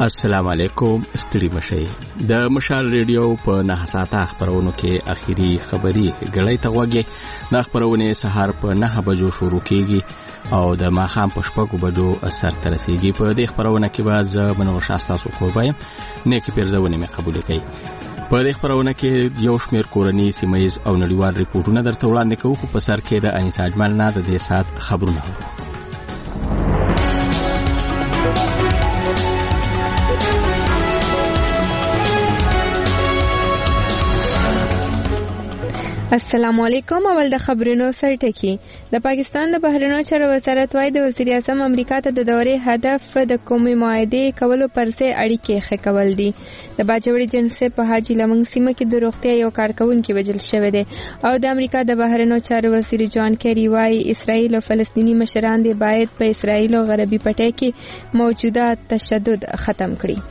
السلام علیکم. ستړي مشئ. د مشال ریډیو په 9 ساعته خبرونو کې اخیری خبری غړی ته وګي. د خبرونه سهار په 9 بجو شروع کیږي او د ماخام په 6 بجو اثر تر رسیدي. په دې خبرونه کې باز منور شاستا سو قربایم نیکی پیرزونه مې قبول کړي. په دې خبرونه کې یو شمېر کورنی سیمایز او نړیوال ریپورتونه درته وړاندې کوو. په سر کې د انیس اجمل نه د دې سات خبرونه. السلام علیکم. اول د خبرونو سرټکی. د پاکستان د بهرنیو چارو وزارت وايي د وزیر اعظم امریکا ته د دورې هدف د کومې معاهده کولو پرسه اړیکې ښه کول دي. د باجوړي جنسه په حاجی لمنګ سیمه کې د روغتیا یو کارکونکو وجل شوی دی او د امریکا د بهرنیو چارو وزیر جان کیری وايي اسرائیل او فلسطینی مشران دي باید په اسرائیل او غربي پټي کې موجوده تشدد ختم کړي.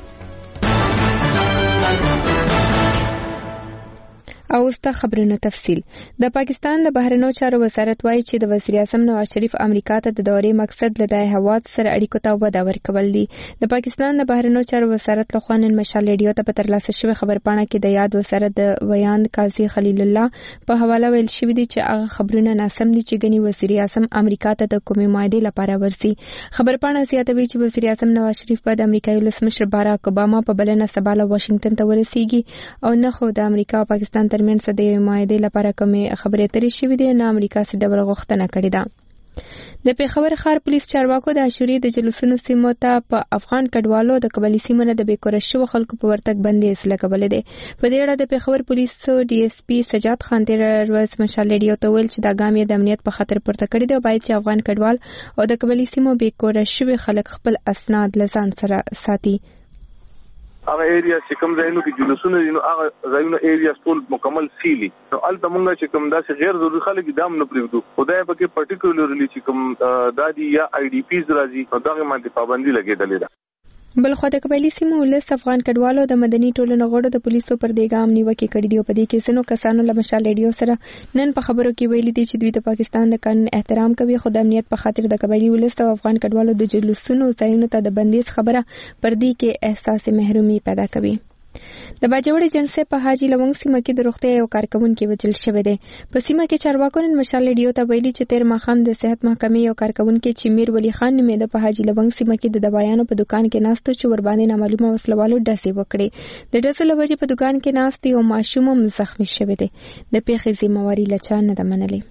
او ستا خبرونو تفصیل. د پاکستان د بهرنیو چارو وزارت وايي چې د وزیر اعظم نواز شریف امریکا ته د دورې مقصد لدای هواد سره اړیکو ته وده ورکول دي. د پاکستان د بهرنیو چارو وزارت لخوا نن مشال ریډیو ته په ترلاسه شوی خبرپاڼه کې د یاد وزارت د ویان قاضي خلیل الله په حواله ویل شوی دی چې هغه خبرونه ناسم دي چې غني وزیر اعظم امریکا ته د کومې معاهده لپاره ورسي. خبرپاڼه زیاتوي چې وزیر اعظم نواز شریف په د امریکایي ولسمشر باراک اوباما په بلنه سباله واشنگټن ته ورسیږي او نه خو د امریکا او پاکستان ترمنځ د معاهده لپاره کومه خبرې اترې شوې دي نه امریکا څخه ډبره غوښتنه کړې ده. د پیښور ښار پولیس چارواکو د عاشوري د جلوسونو سیمو ته په افغان کډوالو د قبلي سیمو نه د بیکوره شو خلکو په ورتګ بندیز لګولې ده. په دې اړه د پیښور پولیسو ډي اس پي سجاد خان تیر ورځ مشال ریډیو ته ویل چې دا ګام یې د امنیت په خاطر پورته کړی دی او باید چې افغان کډوال او د قبلي سیمو بیکوره شوی خلک خپل اسناد لزان سره ساتي. هغه ایریا چې کوم ځایونو کې جلوسونه دي نو هغه ځایونو ایریا ټول مکمل سیلی نو البته مونږ چې کوم داسې غیر ضروري خلک دام نه پریږدو. خدای په کې پرټیکولرلی چې کوم دادی یا آی ډی پیز راځي نو دغه باندې پابندي لګیدلې ده. بل خو د قبایلی سیمو ولس افغان کډوالو د مدني ټولنو غړو د پولیسو پر دې ګام نیوکه کړې دی او په دې کې سينو کسانو له مشال ریډیو سره نن په خبرو کې ویلي دي چې دوی د پاکستان د قانون احترام کوي خو د امنیت په خاطر د قبایلی ولس او افغان کډوالو د جلوسونو ځایونو ته د بندیز خبره پر دې کې احساس محرومي پیدا کوي. د باجوړي جنسه په حاجی لمنګ سیمه کې د روغتیا یو کارکونکو وجل شوی دی. په سیمه کې چارواکو نن مشال ریډیو ته ویلي چې تیر ماخام د صحت محکمې یو کارکونکو چې میر ولی خان نومې د په حاجی لمنګ سیمه کې د دوايانو په دکان کې ناست چې ور باندې نامعلومه وسلوالو ډزې وکړي. د ډزو لوجې په دکان کې ناست یو ماشوم هم زخمی شوی دی. د پیښې ذمہواری لچا نه ده منلې.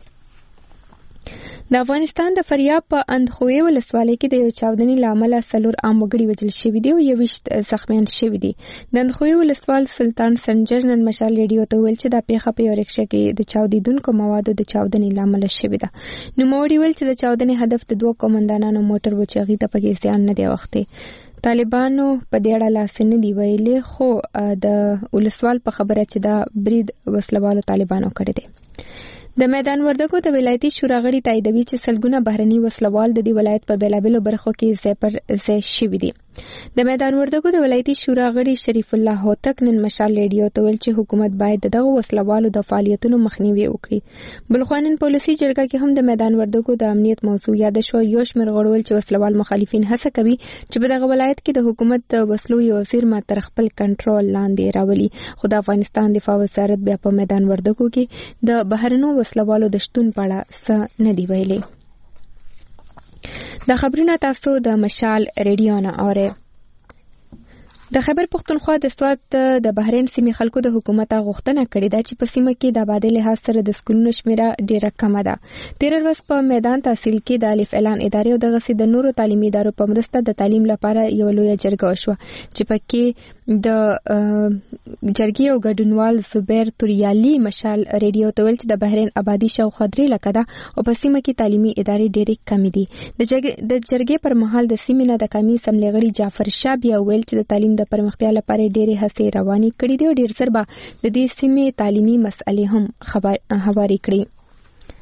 د افغانستان د فریاب په اندخوی ولسوالۍ کې د یو چاودنې لامل سلور عام وګړي وژل شوي دي او 20 زخمیان شوي دي. د اندخوی ولسوال سلطان سنجر نن مشال ریډیو ته ویل چې د پیښه په یو رکشه کې د چاودیدونکو موادو د چاودنې لامل شوی ده. نوموړي ویل چې د چاودنې هدف د دوه قومندانانو موټر و چې هغې ته پکې زیان نه دی اوښتی. طالبانو په دې اړه لاس نه دی ویلي خو د ولسوال په خبره چې دا برید وسلوالو طالبانو کړی دی. د میدان وردګو د ولایتي شورا غړي تاییدوي چې سلګونه بهرني وسلوال د دې ولایت په بیلابیلو برخو کې ځای پر ځای شوي دي. د میدان وردګو د ولایتي شورا غړي شریف الله هوتک نن مشال ریډیو ته ویل چې حکومت باید دغه وسلوالو د فعالیتونو مخنیوي وکړي. بل خو نن پولیسي جرګه کې هم د میدان وردګو د امنیت موضوع یاد شو. یو شمېر غړو ویل چې وسلوال مخالفین هڅه کوي چې په دغه ولایت کې د حکومت د وسلو یو زیرمه تر خپل کنټرول لاندې راولي. خو د افغانستان دفاع وزارت بیا په میدان وردګو کې د بهرنیو وسلوالو د شتون په اړه څه نه دی ویلي. د خبرونه تاسو د مشال ریډیو نه اورئ. د خیبر پښتونخوا د سوات د بحرین سیمې خلکو د حکومت غوښتنه کړې ده چې په سیمه کې د آبادۍ لحاظ سره د سکولونو شمیره ډیره کمه ده. تیر ورځ په میدان تحصیل کې د الف اعلان ادارې او دغسې د نورو تعلیمي ادارو په مرسته د تعلیم لپاره یو لویه جرګه وشوه چې پکې د جرګې او ګډونوال زبیر توریالي مشال ریډیو ته ویل چې د بحرین آبادي شاوخوا 3 لکه ده او په سیمه کې تعلیمي ادارې ډېرې کمې دي. د جرګې پر مهال د سیمې نه د قومي اسمبلې غړي جعفر شاه بیا ویل چې د تعلیم د پرمختیا لپاره ډېرې هڅې روانې کړې دي او ډېر زر به د دې سیمې تعلیمي مسئلې هم هوارې کړي.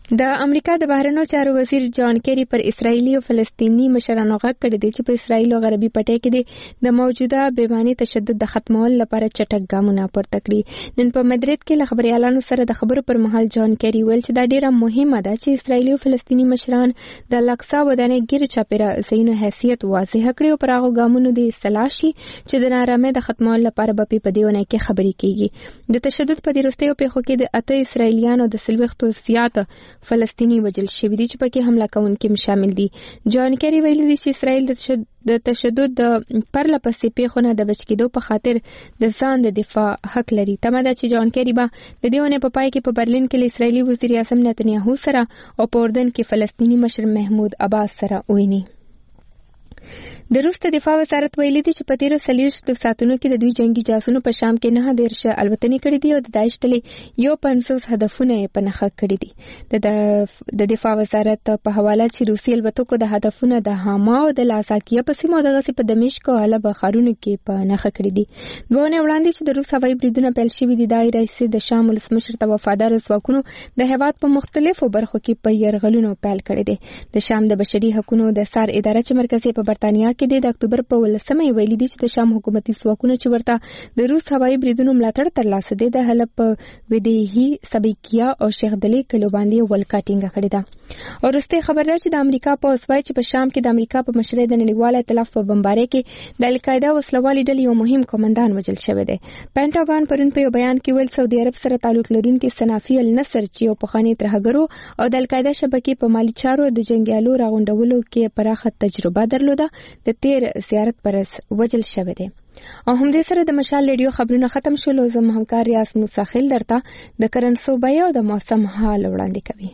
د امریکا د بهرنیو چارو وزیر جان کیری پر اسرایلی او فلسطینی مشرانو غږ کړی دی چې په اسرایل او غربي پټي کې د موجوده بیمانی تشدد د ختمولو لپاره چټک ګامونه پورته کړي. نن په مدرید کې له خبريالانو سره د خبرو پر مهال جان کیری ویل چې دا ډیره مهمه ده چې اسرایلی او فلسطینی مشران د الاقصی ودانۍ ګیر چاپیره ځایونو حیثیت واضح کړي او پر هغه ګامونو د اصلاح شي چې د نارامۍ د ختمولو لپاره به په دې ونه کې خبرې کیږي. د تشدد په وروستیو پیښو کې د 8 اسرایلیانو د 40 زیات فلسطینی وجل شوی دي چې پکې حمله کوونکي شامل دي. جان کیری ویلي دی چې اسرائیل د تشدد د پرله پسې پیښو نه د بچ کېدو په خاطر د ځان د دفاع حق لري. تمه ده چې جان کیری به د دې ونې په پای کې په برلین کې له اسرایلی وزیر اعظم نتنیاهو سره او په اردن کې فلسطینی مشر محمود عباس سره وویني. د روس دفاع وزارت ویلي دی چې په تیرو 40 ساعتونو کې د دوی جنگي جاسوسانو په شام کې 9 الوتنې کړې دي او د داعش ډلې 50 هدفونه په نښه کړي دي. د دفاع وزارت په حواله چې روسي الوتکو د هدفونه د هاما او د لازاکیه په سیمو دغه په دمشق او حلب ښارونو کې په نښه کړي دي. دوه وړاندې چې د روس هوایي بریدونه پیل شوي دي د رئیس د شام ولسمشر ته وفادار ځواکونو د هیواد په مختلفو برخو کې په يرغلونو پیل کړي دي. د شام د بشري حقوقو د سار اداره چې مرکزي په برتانیا کې د اکتوبر په 18 ویلي دي چې د شام حکومتي ځواکونو چې ورته د روس هوایي بریدونو ملاتړ ترلاسه دي د حلب ودیهي سبیکیا او شیخ دلی کلو باندې ولکاټینګ کړی ده. ورسته خبر ده چې د امریکا په اوسوای چې په شام کې د امریکا په مشرۍ د نړیوال ائتلاف په بمبارۍ کې د القاعده وسلوالي ډلې یو مهم کمانډان وژل شوی دی. پینټاګون پرون په یو بیان کې ویل سعودي عرب سره تعلق لرونکي صنافي النصر چې یو پخوانی ترهګرو او د القاعده شبکې په مالی چارو د جنگیالو راغونډولو کې پراخه تجربه درلوده د تیر زیارت پرس وجل شوی دی. او هم دې سره د مشال ریډیو خبرونه ختم شول. زم همکار ریاض موسی خیل درته د کرنسو بیا او د موسم حال وړاندې کوي.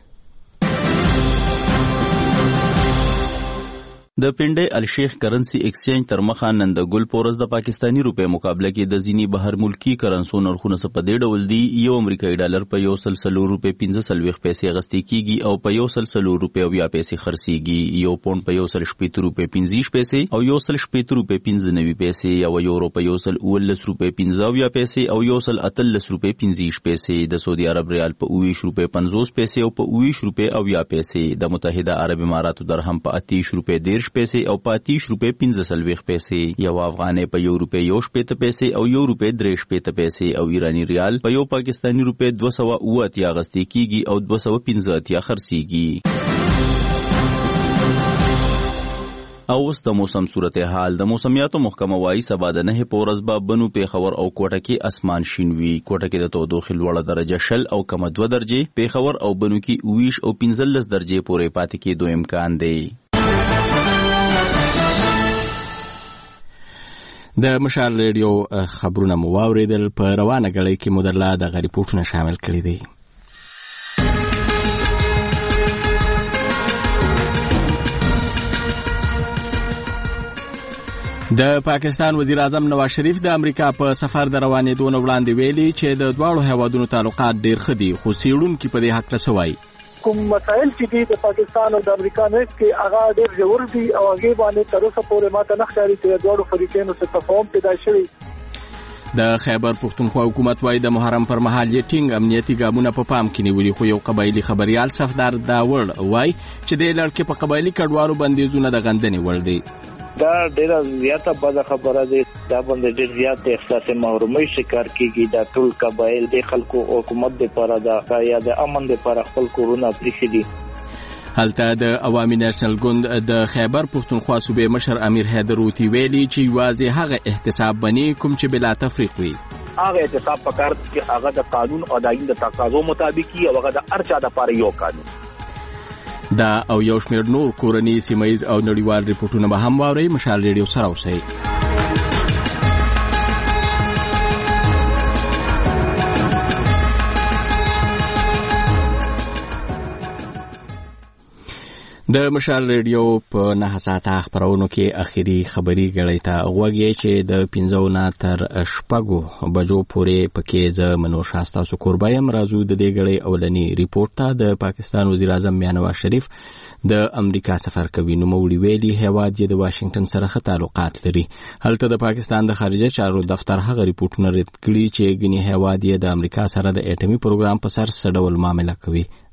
د پنډي الشیخ کرنسی ایکسچینج تر مخه نن د ګل پورس د پاکستانی روپے مقابله کې د ځینی بهر ملکی کرنسو نرخونه په دې ډول دي. یو امریکایي ډالر په 100 روپے 15 پیسې غستې کیږي او په 100 روپے 20 پیسې خرڅيږي. یو پوند په 100 روپے 15 پیسې او 100 روپے 15 پیسې او یورو په 119 روپے 15 پیسې او 113 روپے 15 پیسې. د سعودي عرب ریال په 20 روپے 50 پیسې او په 20 روپے 20 پیسې. د متحده عرب اماراتو درهم په 30 روپے 10 پیسې او په 30 روپے 15 پیسې. یو افغانۍ په 1 روپے 1 پیسې او 1 روپے 3 پیسې او ایرانی ریال په یو پاکستانی روپے 208 غستې کیږي او 215 خرڅيږي. او اوس د موسم صورتحال. د موسمیاتو محکمه وايي سبا د 9 په ورځ به بنو پیښور او کوټه کې اسمان شین وي. کوټه کې د تودوخې لوړه درجه 0 او کم 2 درجه، پیښور او بنو کې 20 او 15 درجه پورې پاتې کېدو امکان دی. د مشال ریډیو خبرونه مو واوریدل. په روانه غړي کې مدرلا د غریپورټونه شامل کړي دي. د پاکستان وزیر اعظم نواز شریف د امریکا په سفر د روانېدو نه وړاندې ویلي چې د دواړو هیوادونو تعلقات ډېر ښه دي، خو څېړونکي په دې هکله څه وایي. کوم مسائل چې دي د پاکستان او د امریکا نس کې هغه ډېر ژور دي او هغه باندې تر اوسه پورې ماته نه ښکاري چې دوه فریقینو څخه تفاهم پیدا شوی. د خیبر پښتونخوا حکومت وايي د محرم پر مهال یې ټینګ امنیتي ګامونه په پام کې نیولي، خو یو قبایلی خبريال صفدار داوړ وايي چې د لړکې په قبایلی کډوالو بندیزونه د غندنې وړ دي. دا ډیره زیاته بده خبره ده. دا باندې ډیر زیات احساس محرومۍ شکار کیږي. دا ټول قبایل د خلکو حکومت لپاره دا یا د امن لپاره خپل کورونه پریښي دي. هلته د عوامي نېشنل ګوند د خیبر پښتونخوا صوبې مشر امیر حیدروتی ویلي چې یوازې هغه احتساب بني کوم چې بلا تفریق وي. هغه احتساب پکار چې هغه د قانون او د آئین د تقاضو مطابق وي او هغه د ارچا د لپاره یو قانون. دا او یو شمېر نور کورني سیمایز او نړیوال ریپورتونه به هم واورئ. مشال ریډیو سره اوسئ. د مشال ریډیو په 9 ساعته خبرونو کې اخیری خبري غړې ته غوږی چې د 15 نه تر 6 بجو پورې پکې ز منور شاستا سو قربایم راځو د دې غړې اولنی ریپورت ته. د پاکستان وزیر اعظم نواز شریف د امریکا سفر کوي. نو مولوی ویلي هیواد یې د واشنگټن سره ښه تعلقات لري. هلته د پاکستان د خارجه چارو دفتر هغه ریپورتونه رد کړي چې ګنې هیواد یې د امریکا سره د اټومي پروګرام په سر سره ډول معامله کوي.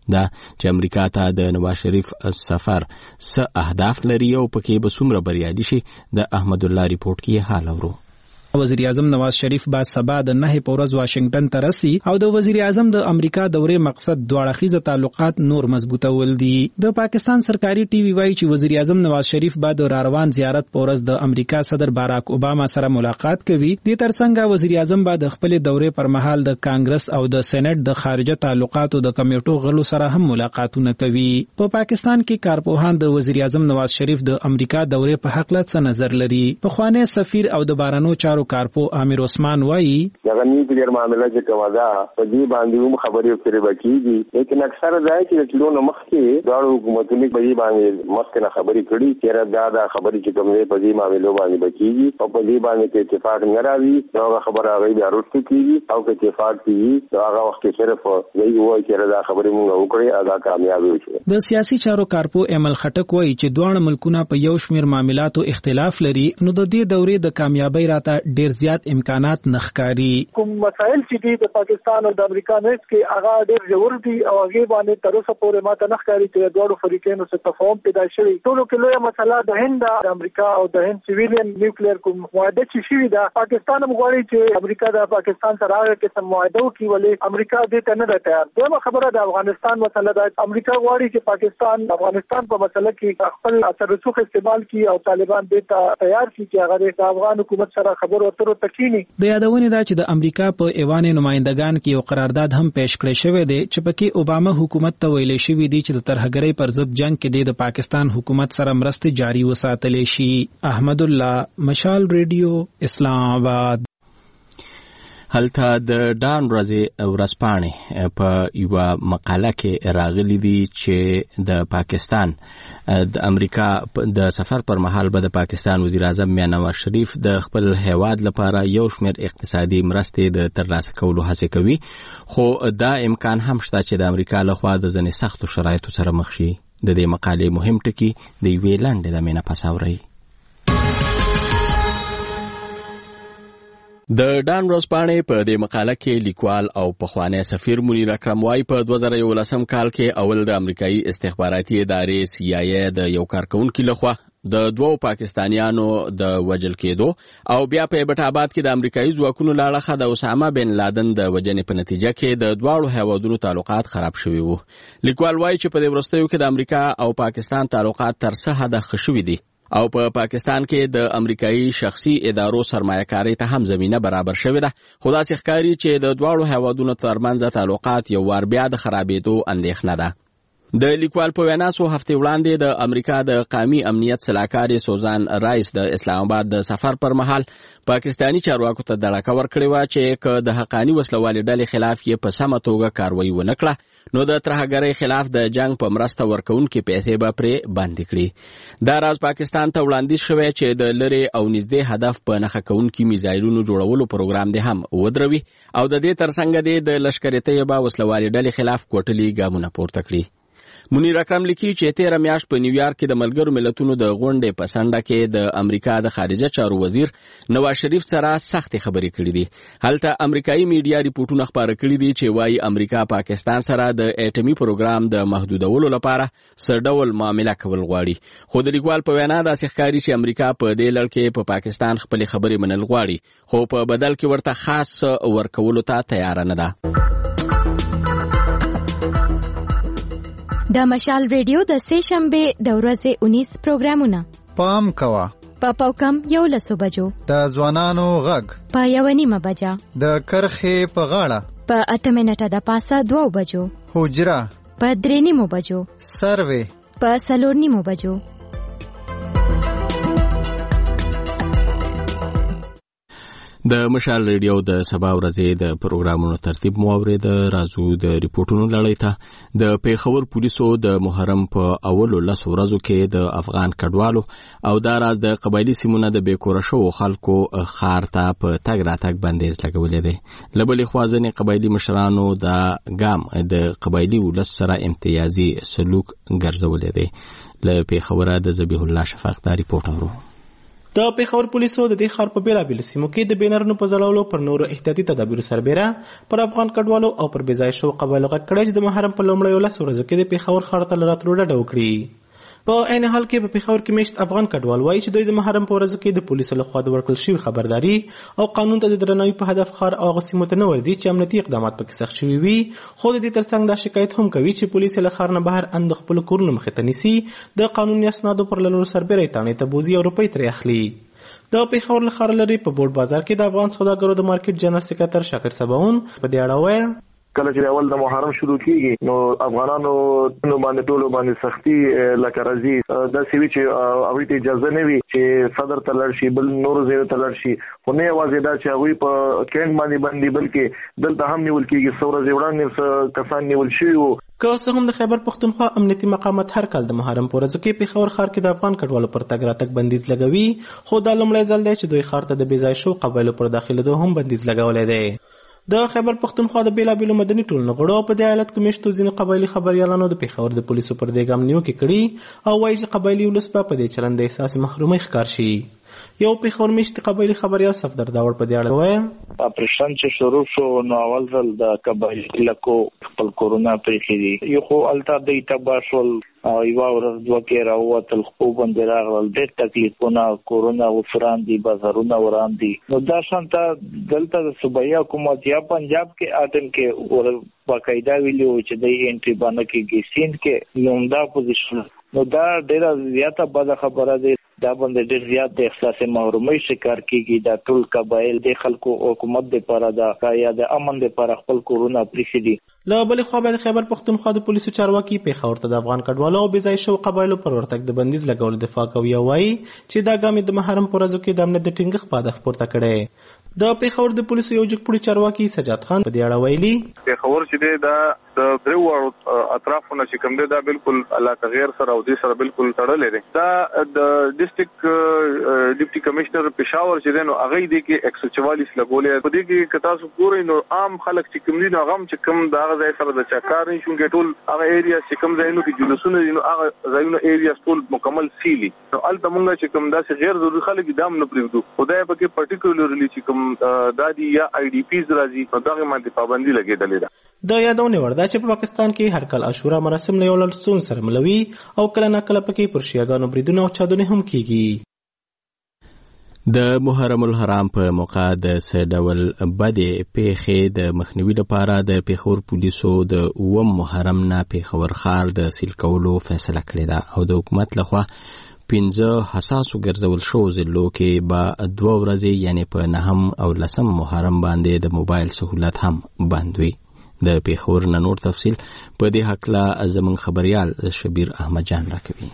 دا چې امریکا ته د نواز شریف سفر څه اهداف لري او پکې به څومره بریالي شي د احمد الله ریپورت کې حال اورو. وزیر اعظم نواز شریف با سبا د 9 په ورځ واشنگټن ته رسي او د وزیر اعظم د امریکا دورې مقصد دواړه خیزه تعلقات نور مضبوطول دي. د پاکستان سرکاري ټي وي وایي چې وزیر اعظم نواز شریف بعد روان زیارت په ورځ د امریکا صدر باراک اوباما سره ملاقات کوي. د ترڅنګ وزیر اعظم بعد خپل دورې پر مهال د کانګرس او د سېنات د خارجه تعلقاتو د کمیټو غړو سره هم ملاقاتونه کوي. په پاکستان کې کارپوهان د وزیر اعظم نواز شریف د امریکا دورې په حق له نظر لري. په خوانه سفیر او د بارانو چارو کارپو امیر عثمان وایي دغه نیوکلیر معاملې چې کومه ده په دې باندې هم خبرې پرې وکړي، لیکن اکثر ځای چې ټولو مخکې دواړو حکومتونو په دې باندې مخکې خبرې کړي چې دا خبرې چې کومې په دې معاملې باندې وکړي او په دې باندې کې اتفاق نه راوي دا خبره هغه بیا وروسته کیږي او چې اتفاق کیږي هغه وخت کې صرف یې وایي چې دا خبرې موږ وکړې دا کامیاب وشي. د سیاسي چارو کارپو امل خټک وایي چې دواړه ملکونه په یو شمېر معاملاتو اختلاف لري، نو د دې دورې د کامیابی راته ډیر زیات امکانات نخکاری. کوم مسائل چې د پاکستان او د امریکا نس کې هغه ډیر ضرور دي او هغه باندې تر اوسه پورې ماته نخکاری چې دوه فریقونو سره تفاهم پیدا شوی. ټولو کې لویه مسله د هند د امریکا او د هند سیویلین نیوکلیر کوم معاهده چې شوی دا پاکستان هم غواړي چې امریکا د پاکستان سره هغه قسم معاهده وکړي، ولې امریکا دې ته نه ده تیار. دویمه خبره د افغانستان مسله ده. امریکا غواړي چې پاکستان افغانستان په مسله کې خپل اثر رسوخ استعمال کړي او طالبان دې ته تیار کړي چې هغه د افغان حکومت سره خبرو اترو تکینی. د یادونه ده چې د امریکا په ایوان نمائندگان کې یو قرارداد هم پیش کړی شوی دی چې پکې اوباما حکومت ته ویلي شوی دی چې د ترهګرۍ پر ضد جنگ کې د پاکستان حکومت سره مرستې جاری وساتلې شي. احمد الله، مشال ریډیو، اسلام آباد. هلته د ډان ورځپاڼې په یو مقاله کې راغلي دي چې د پاکستان د امریکا د سفر پر مهال به د پاکستان وزیر اعظم میاں نواز شریف د خپل هیواد لپاره یو شمېر اقتصادي مرستې د ترلاسه کولو هڅه کوي، خو دا امکان هم شته چې د امریکا لخوا د ځینې سختو شرایطو سره مخ شي. د دې مقالې مهم ټکي د یوې لنډې دمې پس اورئ. د ډان ورځپاڼې په دې مقاله کې لیکوال او پخوانی سفیر منیر اکرم وايي په 2011 کال کې اول د امریکایي استخباراتي ادارې CIA د یو کارکونکي لخوا د دوو پاکستانیانو د وجل کېدو او بیا په ایبټ آباد کې د امریکایي ځواکونو له اړخه د اسامه بن لادن د وجنې په نتیجه کې د دواړو هیوادونو تعلقات خراب شوي وو. لیکوال وايي چې په دې وروستیو کې د امریکا او پاکستان تعلقات تر څه حده ښه شوي دي او په پاکستان کې د امریکایي شخصي ادارو سرمایه‌کاري ته هم زمینه برابر شوې ده، خو داسې ښکاري چې د دواړو هیوادونو ترمنځ تعلقات یو وار بیا د خرابېدو اندېښنه ده. د لیکوال په وینا څو هفتې وړاندې د امریکا د قومي امنیت سلاکار سوزان رایس د اسلام آباد د سفر پر مهال پاکستانی چارواکو ته دړکه ورکړې وه چې که د حقاني وسلوالې ډلې خلاف یې په سمه توګه کاروایي ونه کړه نو د ترهګرۍ خلاف د جنگ په مرسته ورکوونکې پیسې به پرې بندې کړي. دا راز پاکستان ته وړاندیز شوی چې د لرې او نږدې هدف په نښه کوونکي میزایلونو جوړولو پروګرام دی هم ودروي او د دې ترڅنګ دی د لشکر طیبه وسلوالې ډلې خلاف کوټلي ګامونه پورته کړي. منیر اکرم لیکي چې 13 میاشت په نیویارک کې د ملګرو ملتونو د غونډې په سنډه کې د امریکا د خارجه چارو وزیر نواز شریف سره سختې خبرې کړې دي. هلته امریکایي میډیا ریپورتونه خپاره کړي دي چې وايي امریکا پاکستان سره د اټومي پروګرام د محدودولو لپاره څه ډول معامله کول غواړي، خو د لیکوال په وینا داسې ښکاري چې امریکا په دې لړ کې په پاکستان خپلې خبرې منل غواړي، خو په بدل کې ورته خاص ورکولو ته تیار نه ده. د مشال ریډیو د سه شنبه د ورځې 19 پروګرامونه پام کوا په پاوکم 11 بجو د ځوانانو غږ په 1:30 بجا د کرخې په غاړه په 8 منټه د پاسه 2 بجو حجره په 3:30 بجو سروي په 4:30 بجو. د مشال ریډیو د سبا ورځې د پروګرامونو ترتیب مو اورید. راځو د ریپورتونو لړۍ ته. د پیښور پولیسو د محرم په اولو 10 ورځو کې د افغان کډوالو او د راز د قبایلی سیمونو د بیکوره شو خلکو خار ته په تګ راتګ بندیز لګولې دي. لبلې خوازنې قبایلی مشرانو د ګام د قبایلی ولس سره امتیازي سلوک ګرځولې دي. له پیښوره د ذبیح الله شفاق دا ریپورت اورو. د پیښور پولیسو د دې ښار په بیلابیلو سیمو کې د بینرونو په ځړولو پر نورو احتیاطي تدابیرو سربیره پر افغان کډوالو او پر بې ځایه شوو قبایلو غږ کړی چې د محرم په لومړیو 10 ورځو کې د پیښور ښار ته له راتلو ډډه وکړي. په عین حال کې په پیښور کې میشت افغان کډوال وایي چې دوی د محرم په ورځو کې د پولیسو لخوا د ورکړل شوي خبرداري او قانون ته د درناوي په هدف ښار او هغو سیمو ته نه ورځي چې امنیتي اقدامات پکې سخت شوي وي. خو د دې ترڅنګ دا شکایت هم کوي چې پولیس له ښار نه بهر ان د خپلو کورونو مخې ته نیسي، د قانوني اسنادو پر لرلو سربیره یې تانې ته بوځي او روپۍ ترې اخلي. د پیښور له ښاره لرې په بورډ بازار کې د افغان سوداګرو د مارکیټ جنرال سکرټر شاکر سباون په دې اړه وایي کله چې اول د محرم شروع کیږي نو افغانانو نو باندې ټولو باندې سختي لکه راځي د سوي چې اوی ته اجازه نه وي چې صدر تلل شي بل نور زیات تلل شي خو نه واځي دا چې اوی په کېند باندې بلکې دلته هم نیول کیږي څوره زیوړان کسان نیول شي. که څه هم د خیبر پښتونخوا امنیتي مقامات هر کال د محرم په ورځو کې پیښور ښار کې د افغان کډوالو پر تګ راتګ بندیز لګوي، خو دا لومړی ځل دی چې دوی ښار ته د بې ځایه شوو قبایلو پر داخلېدو هم بندیز لګولی دی. د خیبر پښتونخوا د بیلابیلو مدني ټولنو غړو په دې حالت کې میشتو ځینو قبایلي خبریالانو د پیښور د پولیسو پر دې ګام نیوکې کړي او وایي چې قبایلي ولس به په دې چلند د احساس محرومۍ ښکار شي. یو پیښور میشتي قبایلي خبریال صفدر داور په دې اړه وایي اپریشن چې شروع شو نو اول ځل د قبایلي لکو خپل کورونا پریخي یو خو التا د تباشل او یو ورځ دوه کې راووتل خو باندې راغلل ډېر تکلیفونه کورونا وفران دي بازارونه وران دي نو دا شانته دلته د صوبایي حکومت یا پنجاب کې اټن کې ور باقاعده ویلو چې د انټری باندې کې سیند کې لومدا پوزیشن نو دا ډېر زیاته بد خبره ده. دا باندې ډېر زیات د احساس محرومۍ شکار کیږي. دا ټول قبایل د خلکو حکومت لپاره دا یا د امن لپاره خپل کورونا پریخي دي. له بلې خوا د خیبر پښتونخوا د پولیسو چارواکي پیښور ته د افغان کډوالو او بې ځایه شوو قبایلو پر ورتګ د بندیز لګولو دفاع کوي او وایي چې دا ګام د محرم په ورځو کې د امنیت د ټینګښت په هدف پورته کړی. د پیښور د پولیسو یو جګپوړي چارواکي سجاد خان په دې اړه ویلي پیښور چې دی دا د دریو اطرافونو چې کوم دی دا بالکل الله تغیر سره او دې سره بالکل تړلې دی. دا د ډیسټریکټ ډیپټي کمشنر پېښور چې دی نو هغه دې کې 144 لګولې په دې کې کتا سو ګوري نو عام خلک چې کوم دي نو هغه چې کوم دا ځای سره د چکار نه شونګې ټول هغه ایریا چې کوم ځای نو کې جلوسونه دي نو هغه ځایونه ایریا ټول مکمل سیلي نو الته مونږ چې کوم داسې غیر ضروري خلک دام نه پریږدو خدای په کې پارټیکولرلی چې کوم دادی یا آی ډی پیز راځي نو دغه باندې پابندي لګېدلې ده. د یادونه ورده چې په پاکستان کې هر کال عاشورا مراسم له یو لړ سره ملوي او کله نه کله پکې پر شیعاګانو بریدونه او چادونه هم کیږي. د محرم الحرام په موقع د سډول بدې پیښې د مخنیوي لپاره د پیښور پولیسو د اوم محرم نه پیښور ښار د سیل کولو فیصله کړې ده او د حکومت لخوا 15 حساسو ګرځول شو ضلعو کې به 2 ورځې یعنی په 9 او 10 محرم باندې د موبایل سہولت هم بند وي. د پیښور نور تفصیل په دې حقله زموږ خبريال شبیر احمد جان راکوي.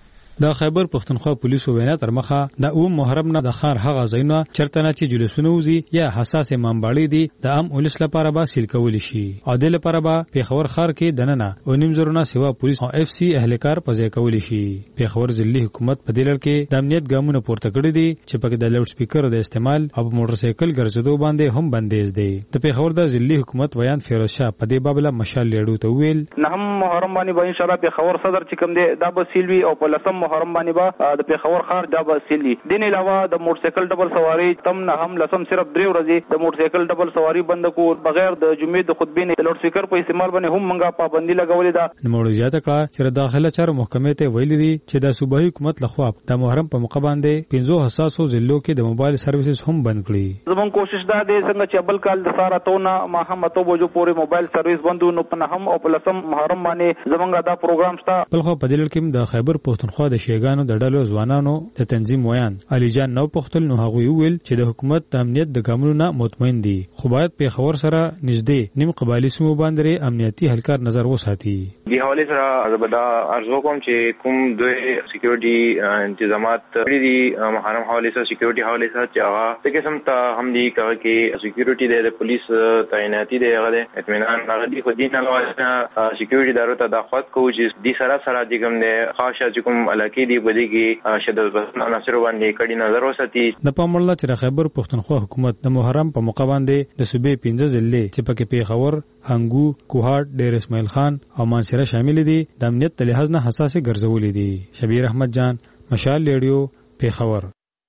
د خیبر پښتونخوا پولیسو وینا تر مخه د اوم محرم نه د ښار هغه ځایونه چرته نه چې جلوسونه وزي یا حساس منبعړي دي د عام ولس لپاره به سیل کول شي او د لپاره به پیښور ښار کې دننه او نیم زرونه سیوا پولیس او اف سی اهلکار په ځای کول شي. پیښور ضلعي حکومت په دې لړ کې د امنیت ګامونه پورته کړی دي چې پکې د لاوډ سپیکر د استعمال او موټر سایکل ګرځېدو باندې هم بندیز دی. د پیښور د ضلعي حکومت بیان فیروز شاه په دې بابله مشال لیډو ته ویل نه هم محرم باندې به ان شاء الله پیښور صدر چې کوم دی دا به سیلوي او په لسم محرم باندې به د پیښور ښار دا به سیلي. دین علاوه د موټر سایکل ډبل سواری تم نه هم لسم صرف 3 ورځې د موټر سایکل ډبل سواری بند کو بغیر د جمعې د خطبې نه لاوډ سپیکر په استعمال باندې هم منګه پابندي لګولې ده. نوموړي زیاته کړه چې داخله چارو محکمې ته ویلي دي چې د صوبایي حکومت لخوا د محرم په موقع باندې 15 حساسو ضلعو کې د موبایل سرویسز هم بند کړي. زموږ کوشش دا دی څنګه چې بل کال د ساره تونه ما هم ته بوجو پورې موبایل سرویس بندو نو په هم او په لسم محرم باندې زمونږ دا پروګرام شته. بل خو په دې کې د خیبر پښتونخوا د شیګانو د ډلو ځوانانو د تنظیم ویان علي جان نو پختل نو هغه ویل چې د حکومت د امنیت د ګامونو نه مطمئن دي خو باید پیښور سره نږدې نیم قبایلی سیمو باندې امنیتي هلکار نظر وساتي. د حواله سره زبدا ارزو کوم چې کوم دوی سکیورټي تنظیمات لري محرم حواله سره سکیورټي حواله سره چې هغه څه قسم ته هم دي کې سکیورټي د پولیس تعیناتی دی هغه اطمینان هغه دي خو دین علاوه سکیورټي دارو ته د خاص کو چې د سره د کوم د خاصه چې کوم علاقې دی بده کې شدت عناصر باندې کډي نظر وساتي. د پامړله چې خیبر پښتونخوا حکومت د محرم په موقع باندې د صوبې 15 ضلع چې پکې پیښور، هنګو، کوهاټ، ډیر اسماعیل خان او مانسره شامل دي د امنیت ته لحاظ نه حساسه ګرځولې دي. شبیر احمد جان، مشال ریډیو، پیښور.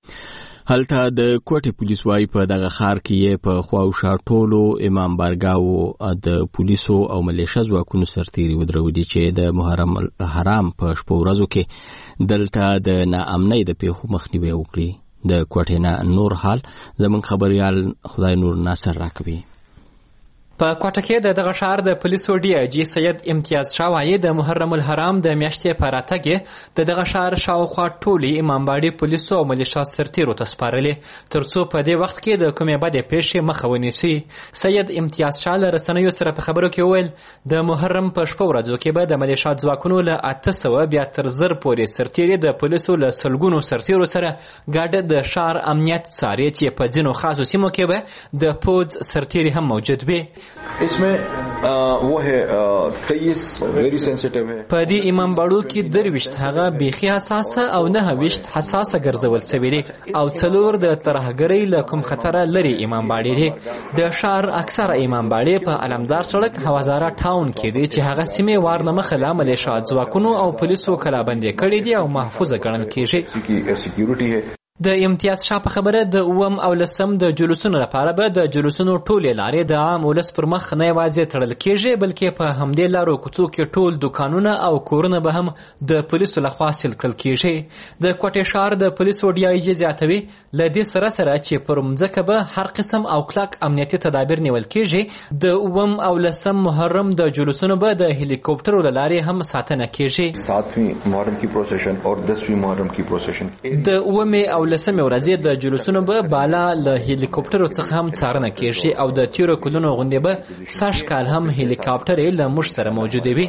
هلته د کوټې پولیس وايي په دغه ښار کې په خواوشا ټولو امام بارګاو د پولیسو او ملیشه ځواکونو سرتیري ودرولي چې د محرم الحرام په شپو ورځو کې دلته د ناامنۍ د پیښو مخنیوي وکړي. د کوټې نه نور حال زموږ خبريال خدای نور ناصر راکوي. په کوټه کې دغه ښار د پولیسو ډي آی جي سید امتیاز شاه وايي د محرم الحرام د میاشتې په راتګ دغه ښار شاوخوا ټولې امامباړي پولیسو او ملیشا سرتیرو ته سپارلې ترڅو په دې وخت کې د کومې بدې پیښې مخه ونیسي. سید امتیاز شاه له رسنیو سره په خبرو کې وویل د محرم په شپو ورځو کې به د ملیشا ځواکونو له 800 بیا تر 1000 پورې سرتیري د پولیسو له سلګونو سرتیرو سره ګاډه د ښار امنیت څاري چې په ځینو خاصو سیمو کې به د پوځ سرتیري هم موجود وي. इसमें वो है 23 वेरी सेंसिटिव है. په دې امام باړو کې 23 هغه بیخي حساسه او 9 حساسه ګرځول شوی دي او 4 د ترهګرۍ له کوم خطر لري امام باړي دي. د ښار اکثره امام باړي په علمدار سړک هوازاره ټاون کې دي چې هغه سیمه وار نه مخله ملیشا ځواکونو او پولیسو کلابندي کړي دي او محفوظ ګڼل کیږي. سکیورټي ہے. د امتیاز شاه په خبره د 9 او 10 د جلوسونو لپاره به د جلوسونو ټولې لارې د عام ولس پر مخ نه یوازې تړل کېږي بلکې په همدې لارو کوڅو کې ټول دکانونه او کورونه به هم د پولیسو لخوا سیل کړل کېږي. د کوټې ښار د پولیسو ډي آی جي زیاتوي له دې سره چې پر مځکه به هر قسم او کلک امنیتي تدابیر نیول کېږي. د 9 او 10 محرم د جلوسونو به د هلیکوپټرو له لارې هم ساتنه کېږي. 7ویں محرم کی پروسیشن اور 10ویں محرم کی پروسیشن د 9 او 10 ورځې د جلوسونو به بالا له هلیکوپټرو څخه هم څارنه کېږي او د تیرو کلونو غوندې به سږ کال هم هلیکوپټر له موږ سره موجود وي.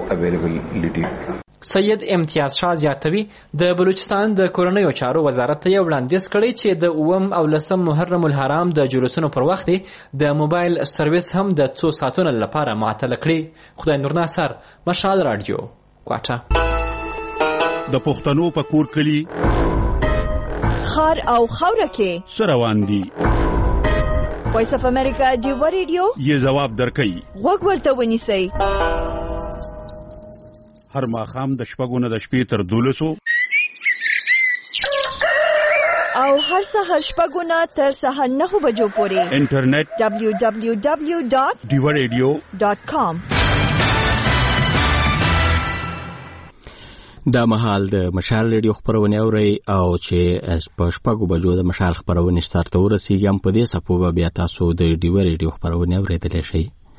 سید امتیاز شاه زیاتوي د بلوچستان د کورنیو چارو وزارت ته وړاندیز کړی چې د 9 او 10 محرم الحرام د جلوسونو پر وخت د موبایل سرویس هم د 2 ساعتونو لپاره معطل کړي. خدای نور ناصر، مشال رادیو، کوټه. د پښتنو په کور کلی خار او خوره کې سروان دي. وایس اف امریکا دیو ریډیو یې جواب درکړي. وګ ورته ونیسئ. هر ماښام د شپږو نه د شپې تر 12 او هر سهار شپږو نه تر سهار 9 بجو پورې انټرنیټ www.diwaradio.com. دا مهال د مشال ریډیو خبرونه اوري او چې په شپږو بجو د مشال خبرونه ستارته ورسیږي. هم په دې سپو بیا تاسو د ډیو ریډیو خبرونه اوریدلی شئ.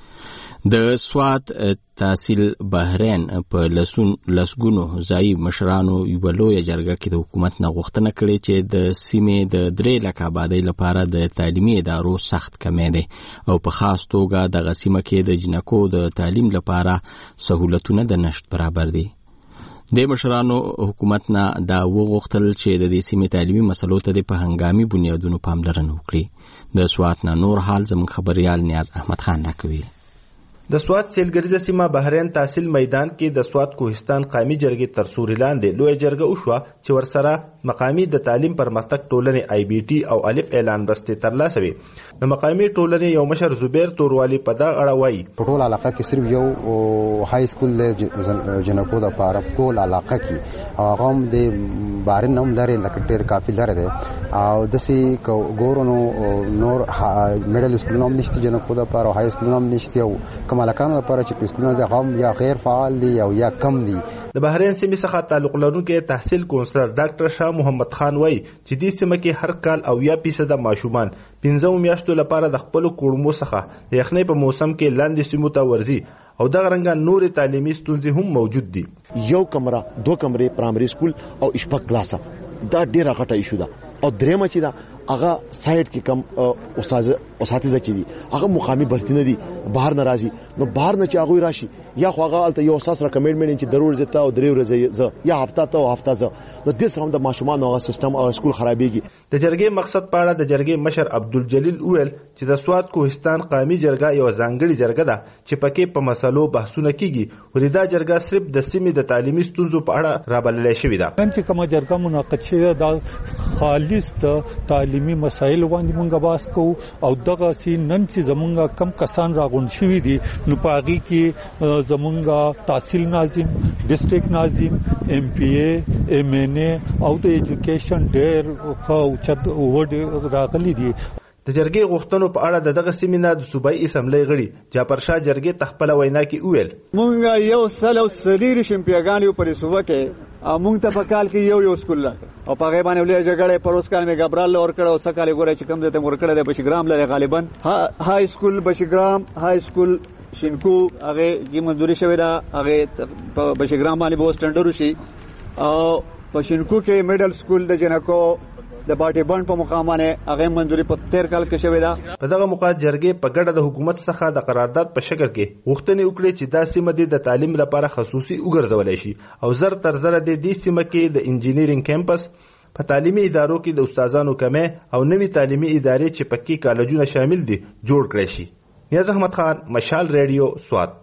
د سوات تحصیل بحرین په لسګونو ځای مشرانو یو لوی جرګه کې د حکومت نه غوښتنه کړې چې د سیمې د 3 لک آبادی لپاره د تعلیمي ادارو سخت کمی دی او په خاص توګه د غسیمه کې د جنکو د تعلیم لپاره سہولتونه د نشټ برابر دي. د مشرانو حکومت نه دا وغوښتل چې د دې سیمې تعلیمي مسلو ته په هنګامي بنیادونو پاملرنه وکړي. د سوات نه نور حال زموږ خبريال نیاز احمد خان راکوي. د سوات سیلګریزه سیمه بحرین تحصیل میدان کې د سوات کوهستان قومي جرګې تر سوري لاندې لوی جرګه وشوه چې ورسره مقامي د تعلیم پرمختګ ټولنې آی بي ټي او الف اعلان رسته ترلاسه وي. د مقامي ټولنې یو مشر زبیر توروالی په دا اړه وایي په ټول علاقه کې صرف یو های سکول د جنکو د پاره ټول علاقه کې هغه هم د بارن هم لري لکټر کافي لري دی او دسي ګورونو نور میډل سکول هم نشته جنکو د پاره های سکول هم نشته او مالکانو لپاره چې سکولونه د غم یا غیر فعال دي او یا کم دي. د بحرین سیمې څخه تعلق لرونکي تحصیل کونسلر ډاکټر شاه محمد خان وایي چې دې سیمه کې هر کال او یا 50% ماشومان 15 میاشتو لپاره د خپل کورمو څخه د یخنۍ په موسم کې لاندې سیمو ته ورځي او دغه رنګه نور تعلیمي ستونزې هم موجود دي. یو کمره 2 کمرې پرایمري سکول او شپږ کلاسه دا ډیره غټه ایشو ده او درېمه چې دا هغه سایت کې کم اساتذه چې دي هغه مقامي بھرتی نه دي بهر ناراضي نو بهر نه چې هغه راشي یا خو هغه الته یو اساس ریکمنډمنت چې ضرور زته او درې ورځې یا هفته ته او هفته ز نو د سره د ماشومان او سیستم او سکول خرابېږي. د جرګې مقصد په اړه د جرګې مشر عبدالجلیل اویل چې د سوات کوهستان قومي جرګه یو ځانګړي جرګه ده چې پکې په مسلو بحثونه کیږي ولدا جرګه صرف د سیمې د تعلیمي ستونزو په اړه رابلل شوې ده. نن چې کومه جرګه منعقد شوه د خالص د تعلیم تعلیمي مسایل باندې مونږ باس کوو او دغه سي نن چې زمونږ کم کسان راغون شوي دي نو پاغي کې زمونږ تحصیل ناظم ډیسټریکټ ناظم MPA MNA او د ایجوکیشن ډېر خو چت وډ راغلي دي. د جرګې غوښتنو په اړه دغه سیمینار د صوبایي اسمبلی غړي جعفر شاه جرګې تخپل وینا کې ویل مونږ یو سل او سلیر شمپیاګان یو پر صوبه کې مونږ ته په کال کې یو سکول لاته او په غیبانه ولې جګړې پروس کال مې غبرال اور کړه او سکاله ګورې چې کم دته مور کړه د بشګرام لري غالبا های سکول بشګرام های سکول شینکو هغه کی منځوري شوی دا هغه په بشګرام باندې به سټانډرد شي او په شینکو کې میډل سکول د جنکو د باټي بند په مقامانه هغه منځوري په 13 کال کې شوی دا. په دغه موقع جرګې په ګډه د حکومت څخه د قرارداد په شکل کې غوښتنې وکړې چې دا سیمه د تعلیم لپاره خصوصي وګرځولای شي او زر تر زر د دې سیمه کې د انجینیرینګ کیمپس په تعلیمي ادارو کې د استادانو کمې او نوي تعلیمي ادارې چې پکې کالجونه شامل دي جوړ کړي شي. نیاز احمد خان، مشال ریډیو، سوات.